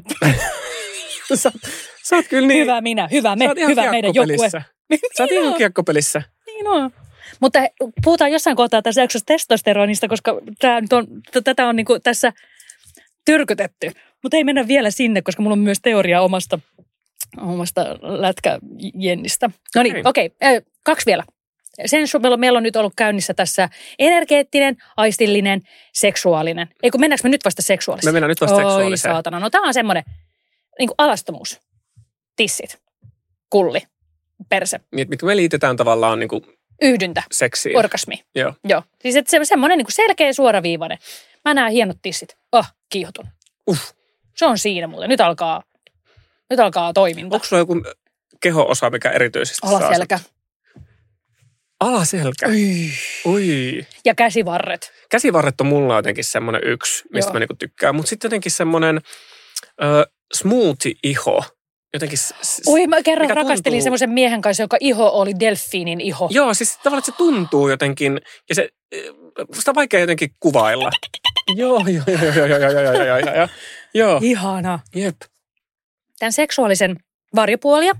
sä, sä oot kyllä niin.
Hyvä minä, hyvä me, hyvä meidän joukkue. Sä
oot ihan kiekkopelissä.
Niin on. Mutta puhutaan jossain kohtaa tässä jaksossa testosteronista, koska tää nyt on, tätä on niinku tässä tyrkytetty. Mutta ei mennä vielä sinne, koska mulla on myös teoria omasta, omasta lätkäjennistä. No niin, okei. Okay. Kaksi vielä. Sensuella meillä on nyt ollut käynnissä tässä energeettinen, aistillinen, seksuaalinen. Ei kun mennäänkö me nyt vasta seksuaaliseen?
Me mennään nyt vasta
Oi,
seksuaaliseen.
Saatana. No tää on semmoinen niin kuin alastomuus, tissit, kulli, perse.
Mitkä me liitetään tavallaan niin kuin
yhdyntä,
seksiin.
Orgasmi.
Joo.
Joo. Siis että se, semmoinen niin kuin selkeä suoraviivainen. Mä näen hienot tissit. Oh, kiihotun.
Uff.
Se on siinä mulle. Nyt alkaa, nyt alkaa toiminta.
Onko sulla joku keho-osa, mikä erityisesti
Alaselkä.
Alaselkä? Ui. Ui.
Ja käsivarret.
Käsivarret on mulla jotenkin semmoinen yksi, mistä Joo. mä niinku tykkään. Mutta sitten jotenkin semmoinen ö, smoothie-iho. Jotenkin,
Oi, mä kerran rakastelin semmoisen miehen kanssa, joka iho oli delfiinin iho.
Joo, siis tavallaan, että se tuntuu jotenkin, ja se, sitä on vaikea jotenkin kuvailla. Joo, joo, joo, joo, joo, joo, joo, joo, joo, joo.
Ihana.
Jep.
Tämän seksuaalisen varjopuolia.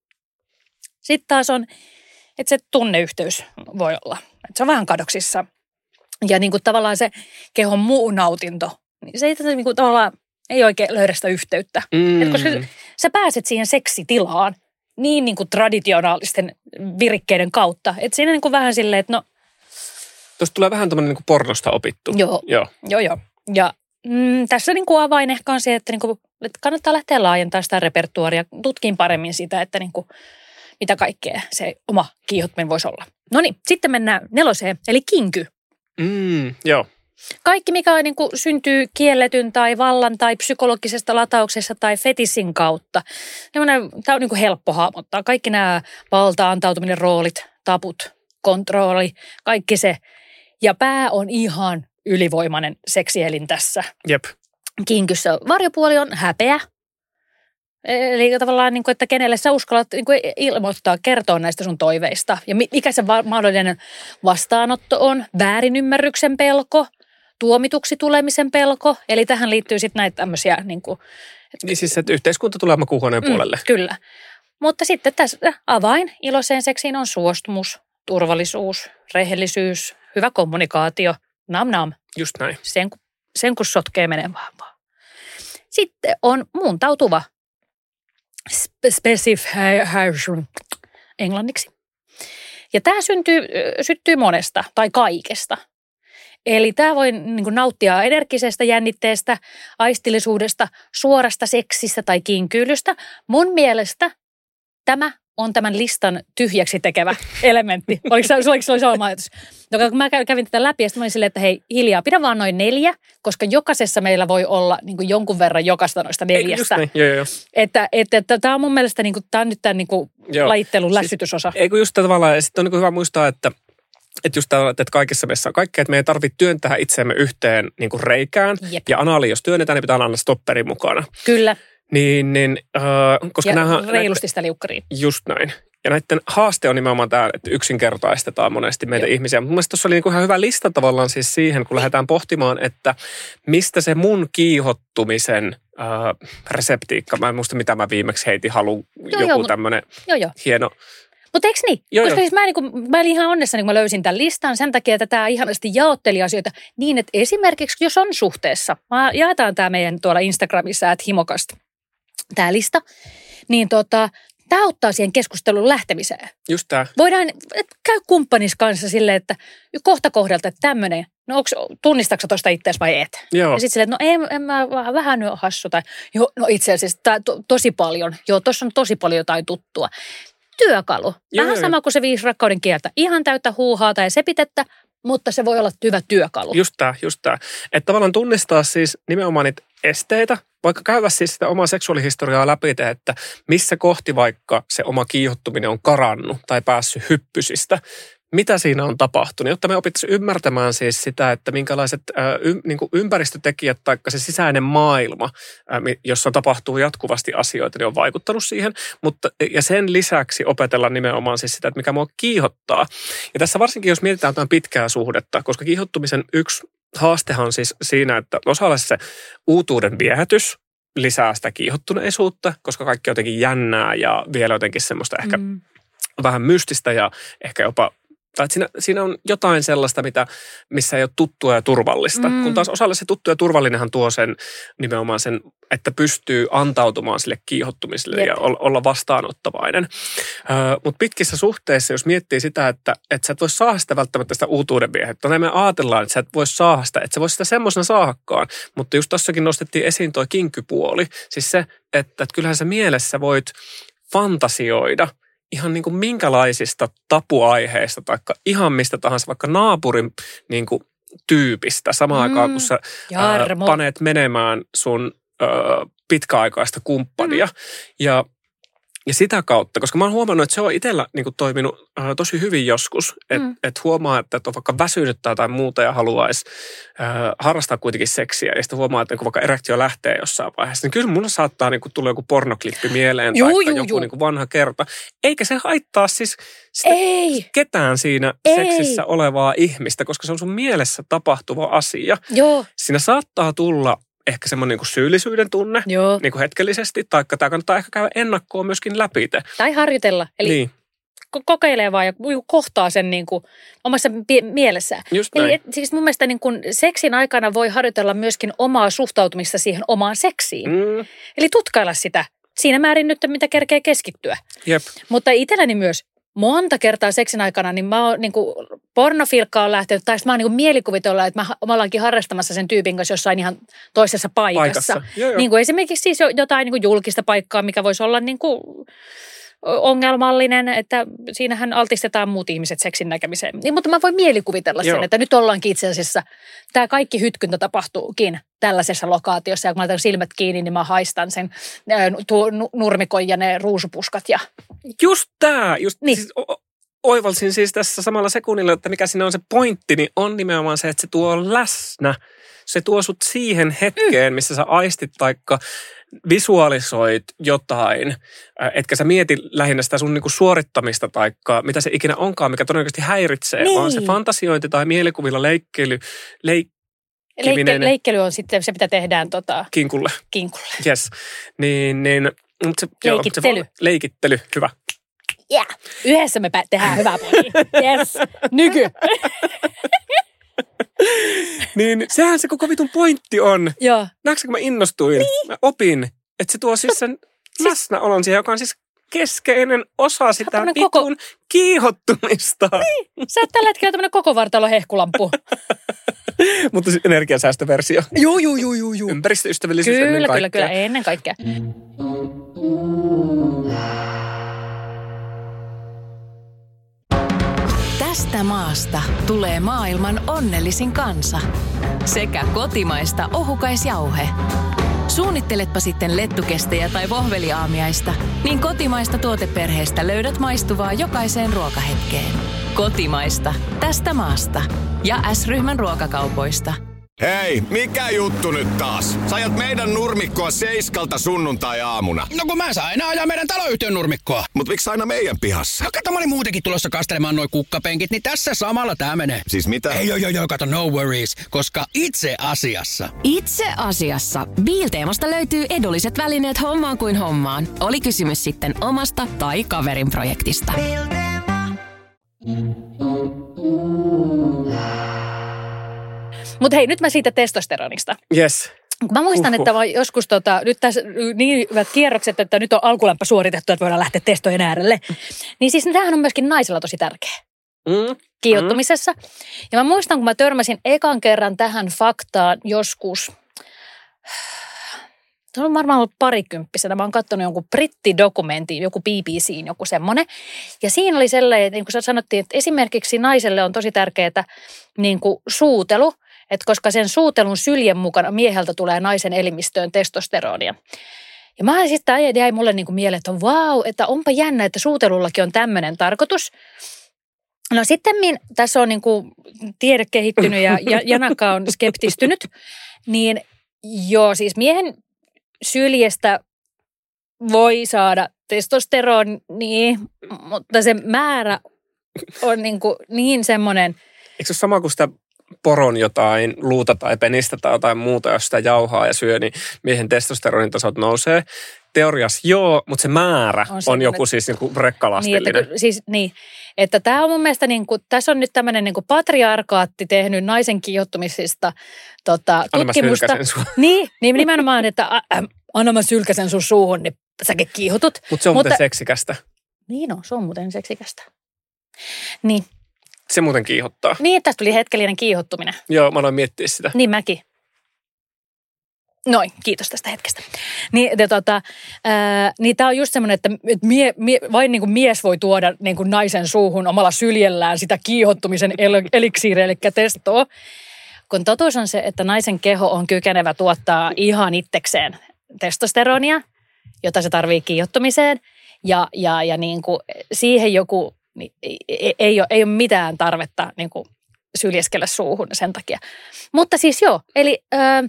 Sitten taas on, että se tunneyhteys voi olla. Että se on vähän kadoksissa. Ja niin kuin tavallaan se kehon muu nautinto, niin se ei niin kuin tavallaan ei oikein löydä sitä yhteyttä. Mm. Et koska sä pääset siihen seksitilaan niin, niin kuin traditionaalisten virikkeiden kautta. Että siinä niin kuin vähän silleen, että no...
Tuosta tulee vähän tämmöinen niin kuin pornosta opittu.
Joo, joo, joo. joo. Ja mm, tässä niin kuin avain ehkä on se, että, niin kuin, että kannattaa lähteä laajentamaan sitä repertuaria, tutkiin paremmin sitä, että niin kuin, mitä kaikkea se oma kiihottaminen voisi olla. No niin, sitten mennään neloseen, eli kinky.
Mm, joo.
Kaikki, mikä niin kuin, syntyy kielletyn tai vallan tai psykologisesta latauksessa tai fetissin kautta. Tämä on niin kuin helppo hahmottaa. Kaikki nämä valta, antautuminen, roolit, taput, kontrolli, kaikki se. Ja pää on ihan ylivoimainen seksielin tässä.
Jep.
Kinkyssä varjopuoli on häpeä. Eli tavallaan, niin kuin, että kenelle sä uskallat niin kuin ilmoittaa, kertoa näistä sun toiveista. Ja mikä se mahdollinen vastaanotto on. Väärinymmärryksen pelko, tuomituksi tulemisen pelko. Eli tähän liittyy sitten näitä tämmöisiä... Niin, kuin,
että, niin siis, että yhteiskunta tulee makuuhuoneen mm, puolelle.
Kyllä. Mutta sitten tässä avain iloiseen seksiin on suostumus, turvallisuus, rehellisyys, hyvä kommunikaatio, nam nam.
Just näin.
Sen, sen kun sotkee menee vaan vaan. Sitten on muuntautuva specification englanniksi. Ja tämä syntyy, syttyy monesta tai kaikesta. Eli tämä voi niin kuin nauttia energisestä jännitteestä, aistillisuudesta, suorasta seksistä tai kinkyylystä. Mun mielestä tämä on tämän listan tyhjäksi tekevä elementti. Oliko se, oliko se oli sama ajatus? Kun mä kävin tätä läpi ja sitten mä olin silleen, että hei hiljaa, pidä vaan noin neljä, koska jokaisessa meillä voi olla niin kuin jonkun verran jokaista noista neljästä.
Just niin, joo, joo.
Että, että, että tämä on mun mielestä, niin kuin, tämä on nyt tämän niin kuin lajittelun lässytysosa.
Siis, ei kun just tavallaan, ja sitten on niin kuin hyvä muistaa, että Että just tämä, että kaikissa meissä on kaikkea, että me ei tarvitse työntää itseämme yhteen niin kuin reikään.
Jep.
Ja anaali, jos työnnetään, niin pitää olla aina stopperi mukana.
Kyllä.
Niin, niin äh, koska
ja
nämä,
reilusti näitä, sitä liukkariin.
Just näin. Ja näiden haaste on nimenomaan tämä, että yksinkertaistetaan monesti meitä Joo. ihmisiä. Mun mielestä tuossa oli niinku ihan hyvä lista tavallaan siis siihen, kun lähdetään pohtimaan, että mistä se mun kiihottumisen äh, reseptiikka, mä en muista mitä mä viimeksi heitin, halu
joo,
joku
joo,
tämmöinen
joo.
hieno...
Mutta eikö niin?
Joo,
Koska
jo.
siis mä, niin kuin, mä olin ihan onnessani, kun mä löysin tämän listan sen takia, että tämä ihanasti jaotteli asioita niin, että esimerkiksi jos on suhteessa, mä jaetaan tämä meidän tuolla Instagramissa, että himokasta, tämä lista, niin tota, tämä auttaa siihen keskustelun lähtemiseen.
Just tämä.
Voidaan, että käy kumppanis kanssa silleen, että kohta kohdalta, että tämmöinen, no onko, tunnistatko tuosta itseäsi vai et?
Joo.
Ja sitten silleen, että no en, en mä vähän nyt hassu tai, joo, no itse asiassa tää, to, tosi paljon, joo, tuossa on tosi paljon jotain tuttua. Työkalu. Vähän
joo,
sama
joo.
kuin se viisi rakkauden kieltä. Ihan täyttä huuhaata ja sepitettä, mutta se voi olla hyvä työkalu.
Just tämä, just tämä. Että tavallaan tunnistaa siis nimenomaan niitä esteitä, vaikka käydä siis sitä omaa seksuaalihistoriaa läpi, että missä kohti vaikka se oma kiihottuminen on karannut tai päässyt hyppysistä. Mitä siinä on tapahtunut, jotta me opittaisiin ymmärtämään siis sitä, että minkälaiset äh, y, niin kuin ympäristötekijät tai se sisäinen maailma, äh, jossa tapahtuu jatkuvasti asioita, niin on vaikuttanut siihen. Mutta, ja sen lisäksi opetella nimenomaan siis sitä, että mikä mua kiihottaa. Ja tässä varsinkin, jos mietitään jotain pitkää suhdetta, koska kiihottumisen yksi haastehan on siis siinä, että osalle se uutuuden viehätys lisää sitä kiihottuneisuutta, koska kaikki on jotenkin jännää ja vielä jotenkin semmoista ehkä mm. vähän mystistä ja ehkä jopa tai että siinä, siinä on jotain sellaista, mitä, missä ei ole tuttua ja turvallista. Mm. Kun taas osalle se tuttu ja turvallinenhan tuo sen nimenomaan sen, että pystyy antautumaan sille kiihottumiselle Jep. ja olla vastaanottavainen. Ö, mutta pitkissä suhteissa, jos miettii sitä, että, että sä et voi saada sitä välttämättä sitä uutuuden viehettä. Näin me ajatellaan, että sä et voi saada sitä, että sä voi sitä semmoisena saadakaan. Mutta just tossakin nostettiin esiin toi kinkypuoli. Siis se, että, että kyllähän sä mielessä voit fantasioida ihan niin kuin minkälaisista tapuaiheista tai ihan mistä tahansa, vaikka naapurin niin kuin tyypistä samaan mm, aikaan, kun sä ää, paneet menemään sun ää, pitkäaikaista kumppania. Mm. Ja, ja sitä kautta, koska mä oon huomannut, että se on itsellä niin kuin toiminut ää, tosi hyvin joskus, että mm. et huomaa, että on vaikka väsynyt tai jotain muuta ja haluaisi ää, harrastaa kuitenkin seksiä ja sitten huomaa, että niin vaikka erektio lähtee jossain vaiheessa, niin kyllä mulla saattaa niin kuin tulla joku pornoklippi mieleen tai joku niin kuin vanha kerta. Eikä se haittaa siis sitä
Ei.
ketään siinä
Ei.
seksissä olevaa ihmistä, koska se on sun mielessä tapahtuva asia.
Joo.
Siinä saattaa tulla ehkä semmoinen niin kuin syyllisyyden tunne niin kuin hetkellisesti, taikka tämä kannattaa ehkä käydä ennakkoon myöskin läpi.
Tai harjoitella. Eli niin. kokeilee vaan ja kohtaa sen niin kuin omassa mielessään.
Just
Eli
näin.
et, siis mun mielestä niin kuin seksin aikana voi harjoitella myöskin omaa suhtautumista siihen omaan seksiin. Mm. Eli tutkailla sitä siinä määrin nyt, mitä kerkee keskittyä.
Jep.
Mutta itselläni myös monta kertaa seksin aikana, niin mä oon niin kuin pornofilkka on lähtenyt, tai sitten mä oon niin kuin mielikuvitella, että mä, mä ollaankin harrastamassa sen tyypin kanssa jossain ihan toisessa paikassa.
paikassa. Joo, joo.
Niin kuin esimerkiksi siis jotain niin kuin julkista paikkaa, mikä voisi olla niin kuin ongelmallinen, että siinähän altistetaan muut ihmiset seksin näkemiseen. Niin, mutta mä voin mielikuvitella sen, Joo. että nyt ollaankin itse asiassa, tämä kaikki hytkyntä tapahtuukin tällaisessa lokaatiossa, ja kun mä laitan silmät kiinni, niin mä haistan sen tuo nurmikon ja ne ruusupuskat. Ja...
Just tämä, just
niin.
siis, o- oivalsin siis tässä samalla sekunnilla, että mikä siinä on se pointti, niin on nimenomaan se, että se tuo läsnä. Se tuo sut siihen hetkeen, missä sä aistit taikka visualisoit jotain, etkä sä mieti lähinnä sitä sun niinku suorittamista taikka mitä se ikinä onkaan, mikä todennäköisesti häiritsee, niin. vaan se fantasiointi tai mielikuvilla leikkely, leikkiminen.
Leikke, leikkely on sitten se, mitä tehdään tota,
kinkulle.
kinkulle.
Yes. Niin, niin, se,
leikittely.
Joo, se, leikittely, hyvä.
Yeah. Yhdessä me tehdään hyvää podi. Yes. Nyky.
Niin sehän se koko vitun pointti on.
Joo.
Näetkö, kun mä innostuin? Niin. Mä opin, että se tuo siis sen siis... läsnäolon siihen, joka on siis keskeinen osa sitä vitun koko... kiihottumista.
Niin. Sä oot tällä hetkellä tämmönen koko vartalo hehkulampu.
Mutta siis energiansäästöversio.
Juu, juu, juu, juu, juu.
Ympäristöystävällisyys
kyllä,
ennen kaikkea.
Kyllä, kyllä, ennen kaikkea.
Tästä maasta tulee maailman onnellisin kansa. Sekä kotimaista ohukaisjauhe. Suunnitteletpa sitten lettukestejä tai vohveliaamiaista, niin kotimaista tuoteperheestä löydät maistuvaa jokaiseen ruokahetkeen. Kotimaista. Tästä maasta. Ja S-ryhmän ruokakaupoista.
Hei, mikä juttu nyt taas? Sä ajat meidän nurmikkoa seiskalta sunnuntai-aamuna.
No kun mä saan aina ajaa meidän taloyhtiön nurmikkoa.
Mut miksi aina meidän pihassa?
No kato, mä olin muutenkin tulossa kastelemaan noi kukkapenkit, niin tässä samalla tää menee.
Siis mitä?
Ei joo joo joo, kato, no worries, koska itse asiassa...
Itse asiassa Biilteemasta löytyy edulliset välineet hommaan kuin hommaan. Oli kysymys sitten omasta tai kaverin projektista.
Mutta hei, nyt mä siitä testosteronista.
Yes.
Mä muistan,
Uhuh.
että mä joskus tota, nyt tässä niin hyvät kierrokset, että nyt on alkulämpö suoritettu, että voidaan lähteä testojen äärelle. Niin siis tämähän on myöskin naisella tosi tärkeä.
Mm.
Kiihottumisessa. Mm. Ja mä muistan, kun mä törmäsin ekan kerran tähän faktaan joskus, se on varmaan ollut parikymppisenä. Mä oon katsonut jonkun brittidokumentin, joku B B C:n, joku semmoinen. Ja siinä oli sellainen, niin kuin sanottiin, että esimerkiksi naiselle on tosi tärkeää niin kuin suutelu, että koska sen suutelun syljen mukana mieheltä tulee naisen elimistöön testosteronia. Ja mä sitten jäi mulle niin kuin mieleen, että vau, että onpa jännä, että suutelullakin on tämmöinen tarkoitus. No sitten tässä on niin kuin tiede kehittynyt ja Janakka on skeptistynyt, niin joo, siis miehen syljestä voi saada testosteronia, mutta se määrä on niin, kuin niin semmoinen.
Eikö se ole sama kuin sitä poron jotain luuta tai penistä tai jotain muuta, jos sitä jauhaa ja syö, niin miehen testosteronin tasot nousee? Teoriassa joo, mutta se määrä on, on joku siis niin kuin rekkalastillinen.
Niin, että, siis, niin, että tämä on mun mielestä, niin kuin, tässä on nyt tämmöinen niin kuin patriarkaatti tehnyt naisen kiihottumisista tota, tutkimusta.
Anna mä sylkäsen
niin, niin nimenomaan, että ä, ä, anna mä sylkäsen sun suuhun, niin säkin kiihotut.
Mut se on mutta, muuten seksikästä.
Niin on, se on muuten seksikästä. Niin.
Se muuten kiihottaa.
Niin, tästä tuli hetkellinen kiihottuminen.
Joo, mä aloin miettiä sitä.
Niin mäkin. Noin, kiitos tästä hetkestä. Niin, te, tota, ää, niin tämä on just semmoinen, että mie, mie, vain niin kuin mies voi tuoda niin kuin naisen suuhun omalla syljellään sitä kiihottumisen el, eliksiiriä, eli testoa. Kun totuus on se, että naisen keho on kykenevä tuottaa ihan itsekseen testosteronia, jota se tarvii kiihottumiseen, ja, ja, ja niin kuin siihen joku, niin ei, ei, ole, ei ole mitään tarvetta niin kuin syljeskellä suuhun sen takia. Mutta siis joo, eli Ää,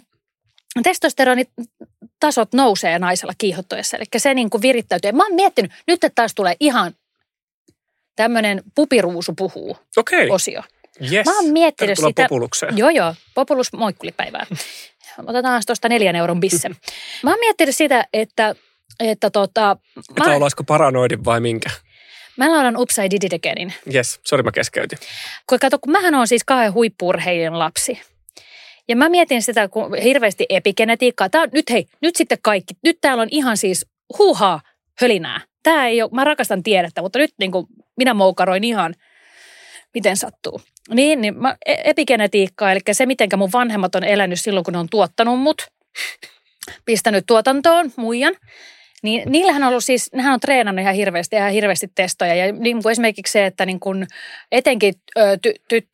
testosteronitasot nousee naisella kiihottuessa, eli se niin kuin virittäytyy. Mä oon miettinyt, nyt että taas tulee ihan tämmöinen pupiruusu puhuu
Okei.
osio.
Yes.
Mä oon miettinyt
Tervetuloa
sitä.
Populukseen.
Joo, joo. Populus moikkulipäivää. Otetaan tuosta neljän euron bisse. Mä oon miettinyt sitä, että, että tota...
Että mä... olisiko paranoidin vai minkä?
Mä laulan Oops, I Did It Againin.
Jes, sori mä keskeytin.
Kun kato, kun mähän on siis kahden huippu-urheilijan lapsi. Ja mä mietin sitä, kun hirveästi epigenetiikkaa. Tää on, nyt hei, nyt sitten kaikki. Nyt täällä on ihan siis huuhaa hölinää. Tää ei ole, mä rakastan tiedettä, mutta nyt niin kuin minä moukaroin ihan, miten sattuu. Niin, niin mä, epigenetiikkaa, eli se, mitenkä mun vanhemmat on elänyt silloin, kun ne on tuottanut mut, pistänyt tuotantoon muijan. Niin niillähän on ollut siis, nehän on treenannut ihan hirveästi ja ihan hirveästi testoja. Ja niin kuin esimerkiksi se, että niin kuin etenkin ty,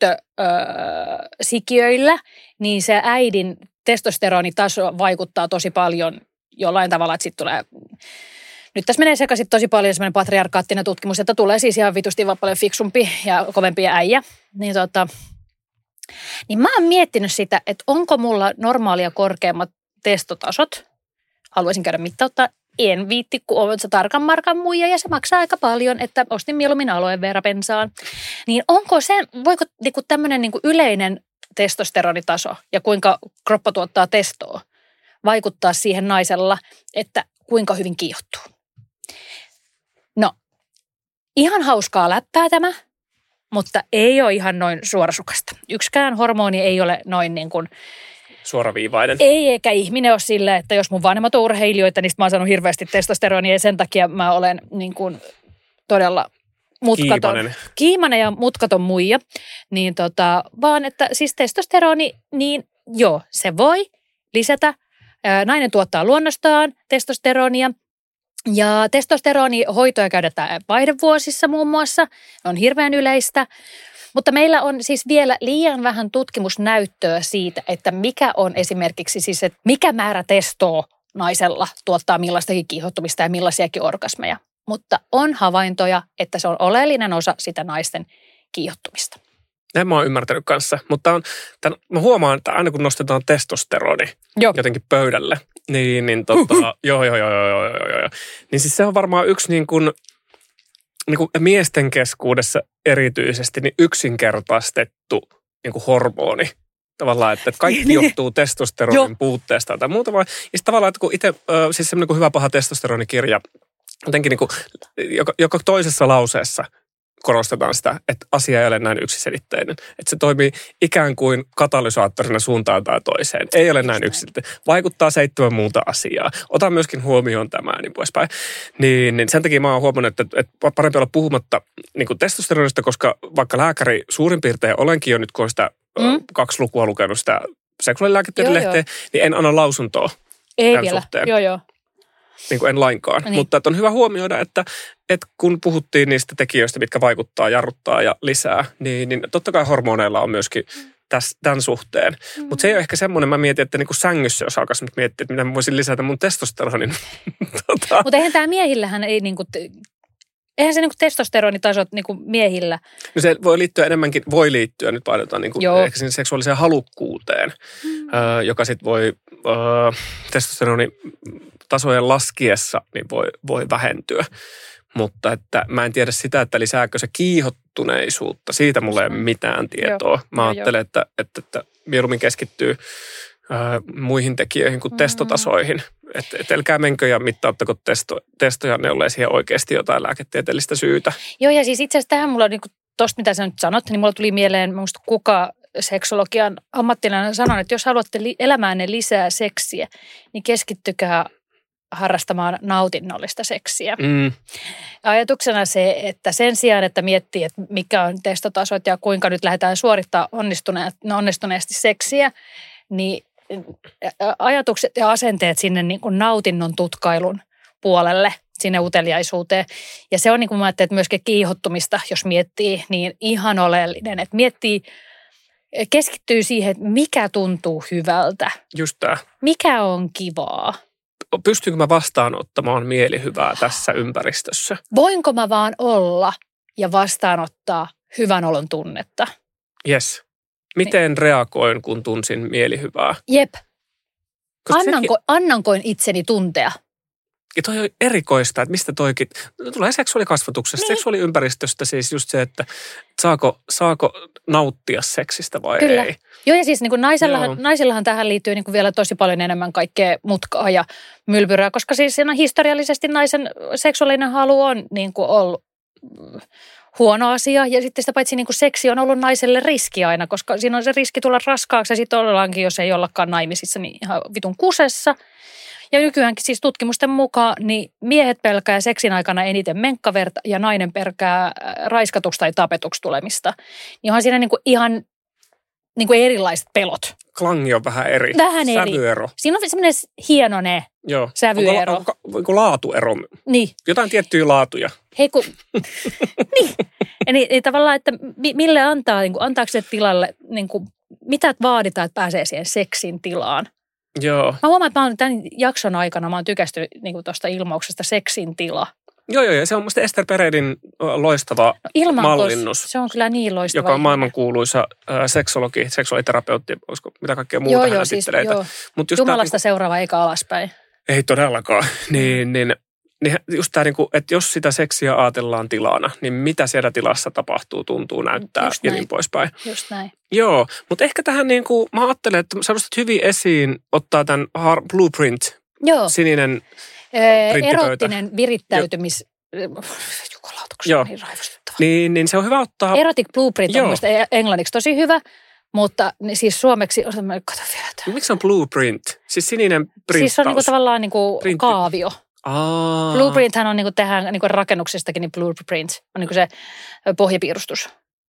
tyttösikiöillä, niin se äidin testosteronitaso vaikuttaa tosi paljon jollain tavalla, että sitten tulee, nyt tässä menee sekaisin tosi paljon semmoinen patriarkaattinen tutkimus, että tulee siis ihan vitusti vaan paljon fiksumpi ja kovempi äijä. Niin, tota, niin mä oon miettinyt sitä, että onko mulla normaalia korkeammat testotasot. Haluaisin käydä mittauttaa. En viitti, kun on se tarkan markan muija ja se maksaa aika paljon, että ostin mieluummin aloe vera bensaan. Niin onko se, voiko niinku tämmöinen niinku yleinen testosteronitaso ja kuinka kroppa tuottaa testoa vaikuttaa siihen naisella, että kuinka hyvin kiihottuu? No, ihan hauskaa läppää tämä, mutta ei ole ihan noin suorasukasta. Yksikään hormoni ei ole noin niin kuin
suoraviivainen.
Ei, eikä ihminen ole silleen, että jos mun vanhemmat on urheilijoita, niin mä oon saanut hirveästi testosteronia ja sen takia mä olen niin kuin todella mutkaton.
Kiimainen.
Kiimainen ja mutkaton muija. Niin tota, vaan että siis testosteroni, niin joo, se voi lisätä. Nainen tuottaa luonnostaan testosteronia. Ja testosteronihoitoja käytetään vaihdevuosissa muun muassa. On hirveän yleistä. Mutta meillä on siis vielä liian vähän tutkimusnäyttöä siitä, että mikä on esimerkiksi siis, että mikä määrä testoa naisella tuottaa millaistakin kiihottumista ja millaisiakin orgasmeja. Mutta on havaintoja, että se on oleellinen osa sitä naisten kiihottumista.
En mä oon ymmärtänyt kanssa, mutta on, tämän, mä huomaan, että aina kun nostetaan testosteroni
Joo.
jotenkin pöydälle, niin, niin tota, joo, joo, joo, joo, joo, joo, joo. Niin siis se on varmaan yksi niin kuin, niin kuin miesten keskuudessa erityisesti niin yksinkertaistettu niin kuin hormoni. Tavallaan, että kaikki johtuu testosteronin puutteesta tai muuta vaan. Ja sitten tavallaan, että kun itse, siis semmoinen kuin Hyvä paha testosteronikirja, jotenkin niin kuin, joka, joka toisessa lauseessa korostetaan sitä, että asia ei ole näin yksiselitteinen. Että se toimii ikään kuin katalysaattorina suuntaan tai toiseen. Ei ole näin yksiselitteinen. Vaikuttaa seitsemän muuta asiaa. Ota myöskin huomioon tämä niin poispäin. Niin, niin sen takia mä oon huomannut, että, että parempi olla puhumatta niin kuin testosteronista, koska vaikka lääkäri suurin piirtein olenkin jo nyt, kun sitä mm. kaksi lukua lukenut sitä seksuaalilääketieteen-lehteä, niin en anna lausuntoa
Ei
tämän
vielä.
suhteen.
Joo, joo.
Niin kuin en lainkaan.
Niin.
Mutta että on hyvä huomioida, että, että kun puhuttiin niistä tekijöistä, mitkä vaikuttaa, jarruttaa ja lisää, niin, niin totta kai hormoneilla on myöskin täs, tämän suhteen. Mm. Mutta se ei ole ehkä semmoinen, mä mietin, että niin kuin sängyssä jos alkaisi nyt miettiä, että mitä mä voisin lisätä mun testosteronin. tota.
Mutta eihän tämä miehillähän ei niinku, eihän se niinku testosteronitasot niinku miehillä.
No se voi liittyä enemmänkin, voi liittyä, nyt painotetaan niin kuin ehkä siihen seksuaaliseen halukkuuteen, mm. ö, joka sitten voi ö, testosteronin tasojen laskiessa niin voi, voi vähentyä. Mutta että mä en tiedä sitä, että lisääkö se kiihottuneisuutta. Siitä mulla ei ole mitään tietoa. Joo. Mä ajattelen, että, että, että mieluummin keskittyy ää, muihin tekijöihin kuin mm-hmm. testotasoihin. Että et älkää menkö ja mittauttako testo, testoja, ne ollee siihen oikeasti jotain lääketieteellistä syytä.
Joo, ja siis itse asiassa tähän mulla, niin tuosta mitä sä nyt sanot, niin mulla tuli mieleen, musta kuka seksologian ammattilainen sanoi, että jos haluatte li- elämäänne lisää seksiä, niin keskittykää harrastamaan nautinnollista seksiä.
Mm.
Ajatuksena se, että sen sijaan, että miettii, että mikä on testotasot ja kuinka nyt lähdetään suorittaa onnistuneesti seksiä, niin ajatukset ja asenteet sinne niin kuin nautinnon tutkailun puolelle, sinne uteliaisuuteen. Ja se on niin kuin mä ajattelin, että myöskin kiihottumista, jos miettii, niin ihan oleellinen, että miettii, keskittyy siihen, että mikä tuntuu hyvältä.
Just tämä.
Mikä on kivaa.
Pystynkö mä vastaanottamaan mielihyvää tässä ympäristössä?
Voinko mä vaan olla ja vastaanottaa hyvän olon tunnetta?
Yes. Miten niin. reagoin, kun tunsin mielihyvää?
Jep.
sekin...
Annanko, annankoin itseni tuntea?
Ja toi on erikoista, että mistä toikin, tulee seksuaalikasvatuksesta, niin. seksuaaliympäristöstä siis just se, että saako, saako nauttia seksistä vai
Kyllä.
ei.
Joo, ja siis niin kuin naisillahan, naisillahan tähän liittyy niin kuin vielä tosi paljon enemmän kaikkea mutkaa ja mylpyrää, koska siis siinä historiallisesti naisen seksuaalinen halu on niin kuin ollut huono asia. Ja sitten sitä paitsi niin kuin seksi on ollut naiselle riski aina, koska siinä on se riski tulla raskaaksi ja sitten ollaankin, jos ei ollakaan naimisissa, niin ihan vitun kusessa. Ja nykyäänkin siis tutkimusten mukaan niin miehet pelkää seksin aikana eniten menkkaverta ja nainen pelkää raiskatuksi tai tapetuksi tulemista. Niin onhan siinä niin kuin ihan niin kuin erilaiset pelot.
Klangi on vähän eri.
Vähän eri.
Sävyero.
Siinä on semmoinen hienoinen
Joo.
sävyero.
Onko, onko, onko laatuero?
Niin.
Jotain tiettyjä laatuja.
Hei kun, niin. Eli, eli tavallaan, että mille antaa, niin kuin, antaako se tilalle, niin kuin, mitä vaaditaan, että pääsee siihen seksin tilaan?
Joo.
Mä huomaan, että mä oon tämän jakson aikana, mä oon tykästynyt niin tuosta ilmauksesta seksin tila.
Joo, joo, ja se on musta Ester Peredin loistava no, mallinnus.
Se on kyllä niin loistava.
Joka on maailmankuuluisa äh, seksologi, seksuaaliterapeutti, olisiko mitä kaikkea muuta
joo,
hän
joo,
esittelee.
Siis, joo. Mut just Jumalasta tää, seuraava eikä alaspäin.
Ei todellakaan. Niin, niin, niin just tämä, että jos sitä seksiä ajatellaan tilana, niin mitä siellä tilassa tapahtuu, tuntuu, näyttää ja niin poispäin.
Just näin.
Joo, mutta ehkä tähän niin kuin, mä ajattelen, että sä nostat hyvin esiin ottaa tämän Blueprint,
joo.
sininen
erottinen virittäytymis... Jukalauta, kun se on niin raivostuttava.
Niin, niin se on hyvä ottaa...
Erotic Blueprint on mielestäni englanniksi tosi hyvä, mutta siis suomeksi... Kato vielä tämä.
Miksi on Blueprint? Siis sininen printtaus.
Siis se on niinku tavallaan niinku kaavio.
Aa.
Blueprinthän on niinku tehdään niinku rakennuksestakin, niin blueprint on niinku se pohjapiirustus.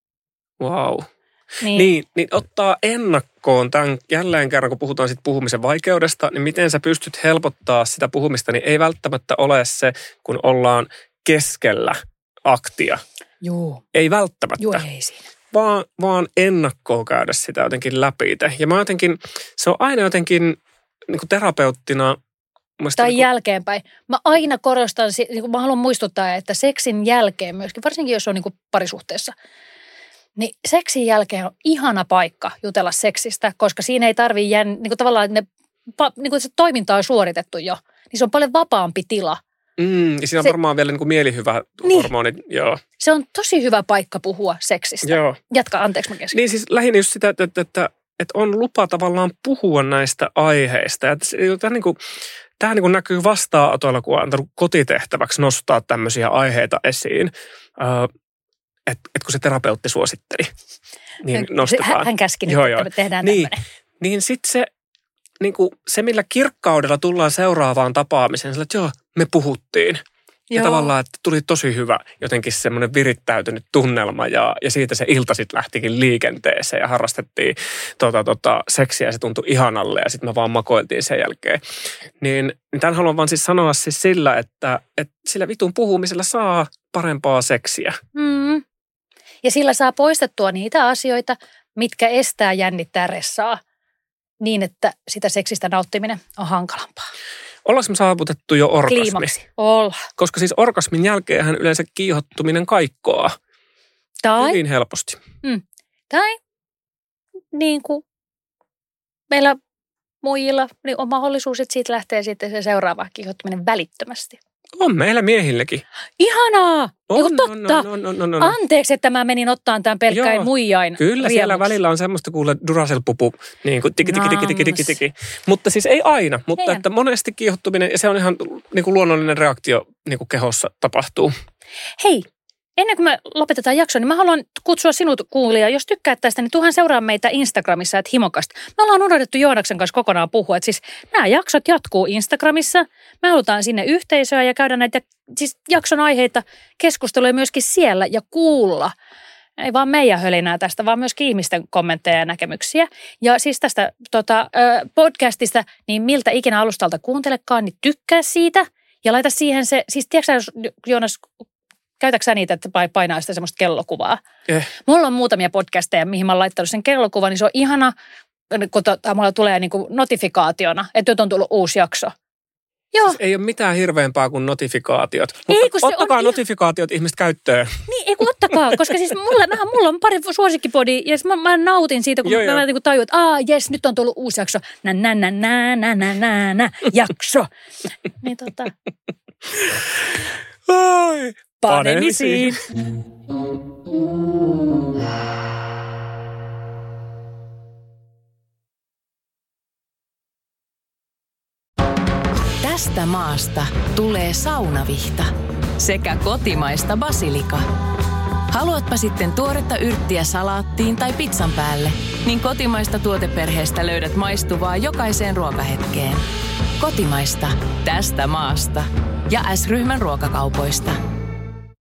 Wow. Niin. Niin, niin ottaa ennakkoon tämän jälleen kerran, kun puhutaan sit puhumisen vaikeudesta, niin miten sä pystyt helpottaa sitä puhumista, niin ei välttämättä ole se, kun ollaan keskellä aktia.
Joo.
Ei välttämättä.
Joo, ei siinä.
Vaan, vaan ennakkoon käydä sitä jotenkin läpi. Ja mä jotenkin, se on aina jotenkin niin kuin terapeuttina.
Tai
niin kuin...
jälkeenpäin. Mä aina korostan, niin kuin mä haluan muistuttaa, että seksin jälkeen myöskin, varsinkin jos on niin kuin parisuhteessa, Niin seksin jälkeen on ihana paikka jutella seksistä, koska siinä ei tarvitse jään, niin kuin tavallaan, ne, niin kuin se toiminta on suoritettu jo, niin se on paljon vapaampi tila.
Mm, ja siinä on se, varmaan vielä niin kuin mielihyvä
niin,
hormonit, joo.
Se on tosi hyvä paikka puhua seksistä.
Joo.
Jatka, anteeksi mä kesken.
Niin siis lähinnä just sitä, että, että, että, että on lupa tavallaan puhua näistä aiheista. Että tämä niin kuin, tämä niin kuin näkyy vastaanotoilla, kun on antanut kotitehtäväksi nostaa tämmöisiä aiheita esiin. Että et kun se terapeutti suositteli, niin nostetaan.
Hän käski nyt, joo, että me tehdään
niin,
tämmöinen.
Niin sitten se, niin kuin se, millä kirkkaudella tullaan seuraavaan tapaamiseen, sillä, että joo, me puhuttiin. Ja joo. Tavallaan, että tuli tosi hyvä jotenkin semmoinen virittäytynyt tunnelma ja, ja siitä se ilta sitten lähtikin liikenteeseen ja harrastettiin tota, tota, seksiä ja se tuntui ihanalle ja sitten me vaan makoiltiin sen jälkeen. Niin, niin tämän haluan vaan siis sanoa siis sillä, että, että sillä vitun puhumisella saa parempaa seksiä.
Mm. Ja sillä saa poistettua niitä asioita, mitkä estää, jännittää, ressaa niin, että sitä seksistä nauttiminen on hankalampaa.
Ollaanko me saavutettu jo orgasmi?
Kliimaksi. Olla.
Koska siis orgasmin jälkeenhän yleensä kiihottuminen kaikkoaa.
Tai?
Hyvin helposti.
Mm, tai niin kuin meillä muijilla niin on mahdollisuus, että siitä lähtee sitten se seuraava kiihottuminen välittömästi.
On meillä miehilläkin.
Ihanaa!
On,
Eiku totta.
On, on, on, on, on.
Anteeksi, että mä menin ottaan tämän pelkkäin muijain.
Kyllä
riemuksi.
Siellä välillä on semmoista kuule Duracell-pupu, niin kuin tiki, tiki, tiki, tiki, tiki, tiki. Mutta siis ei aina, mutta Heidän. Että monesti kiihottuminen, ja se on ihan niin kuin luonnollinen reaktio niin kuin kehossa tapahtuu.
Hei, ennen kuin me lopetetaan jakson, niin mä haluan kutsua sinut kuulija. Jos tykkäät tästä, niin tuhan seuraa meitä Instagramissa, että himokasta. Me ollaan unohdettu Joonaksen kanssa kokonaan puhua. Että siis nämä jaksot jatkuu Instagramissa. Me halutaan sinne yhteisöä ja käydä näitä siis jakson aiheita, keskusteluja myöskin siellä ja kuulla. Ei vaan meidän hölinää tästä, vaan myöskin ihmisten kommentteja ja näkemyksiä. Ja siis tästä tota, podcastista, niin miltä ikinä alustalta kuuntelekaan, niin tykkää siitä ja laita siihen se, siis tiedätkö sä, Joonas, käytätkö sä niitä, että painaa sitä semmoista kellokuvaa?
Eh.
Mulla on muutamia podcasteja, mihin mä oon laittanut sen kellokuvan, niin se on ihana, kun tota, mulla tulee niin kuin notifikaationa, että nyt on tullut uusi jakso. Joo.
Siis ei ole mitään hirveämpää kuin notifikaatiot. Mutta
ei,
ottakaa
on
notifikaatiot ihan ihmiset käyttöön.
Niin, ei kun ottakaa, koska siis mulla, mähän, mulla on pari suosikkipodi ja mä, mä nautin siitä, kun joo, mä, mä niin tajuin, että aah, jes, nyt on tullut uusi jakso. Nä, nä, nä, nä, nä, nä, nä, nä, jakso. Niin tota.
Ai.
Panemisiin.
Tästä maasta tulee saunavihta sekä kotimaista basilika. Haluatpa sitten tuoretta yrttiä salaattiin tai pizzan päälle, niin kotimaista tuoteperheestä löydät maistuvaa jokaiseen ruokahetkeen. Kotimaista tästä maasta ja S-ryhmän ruokakaupoista.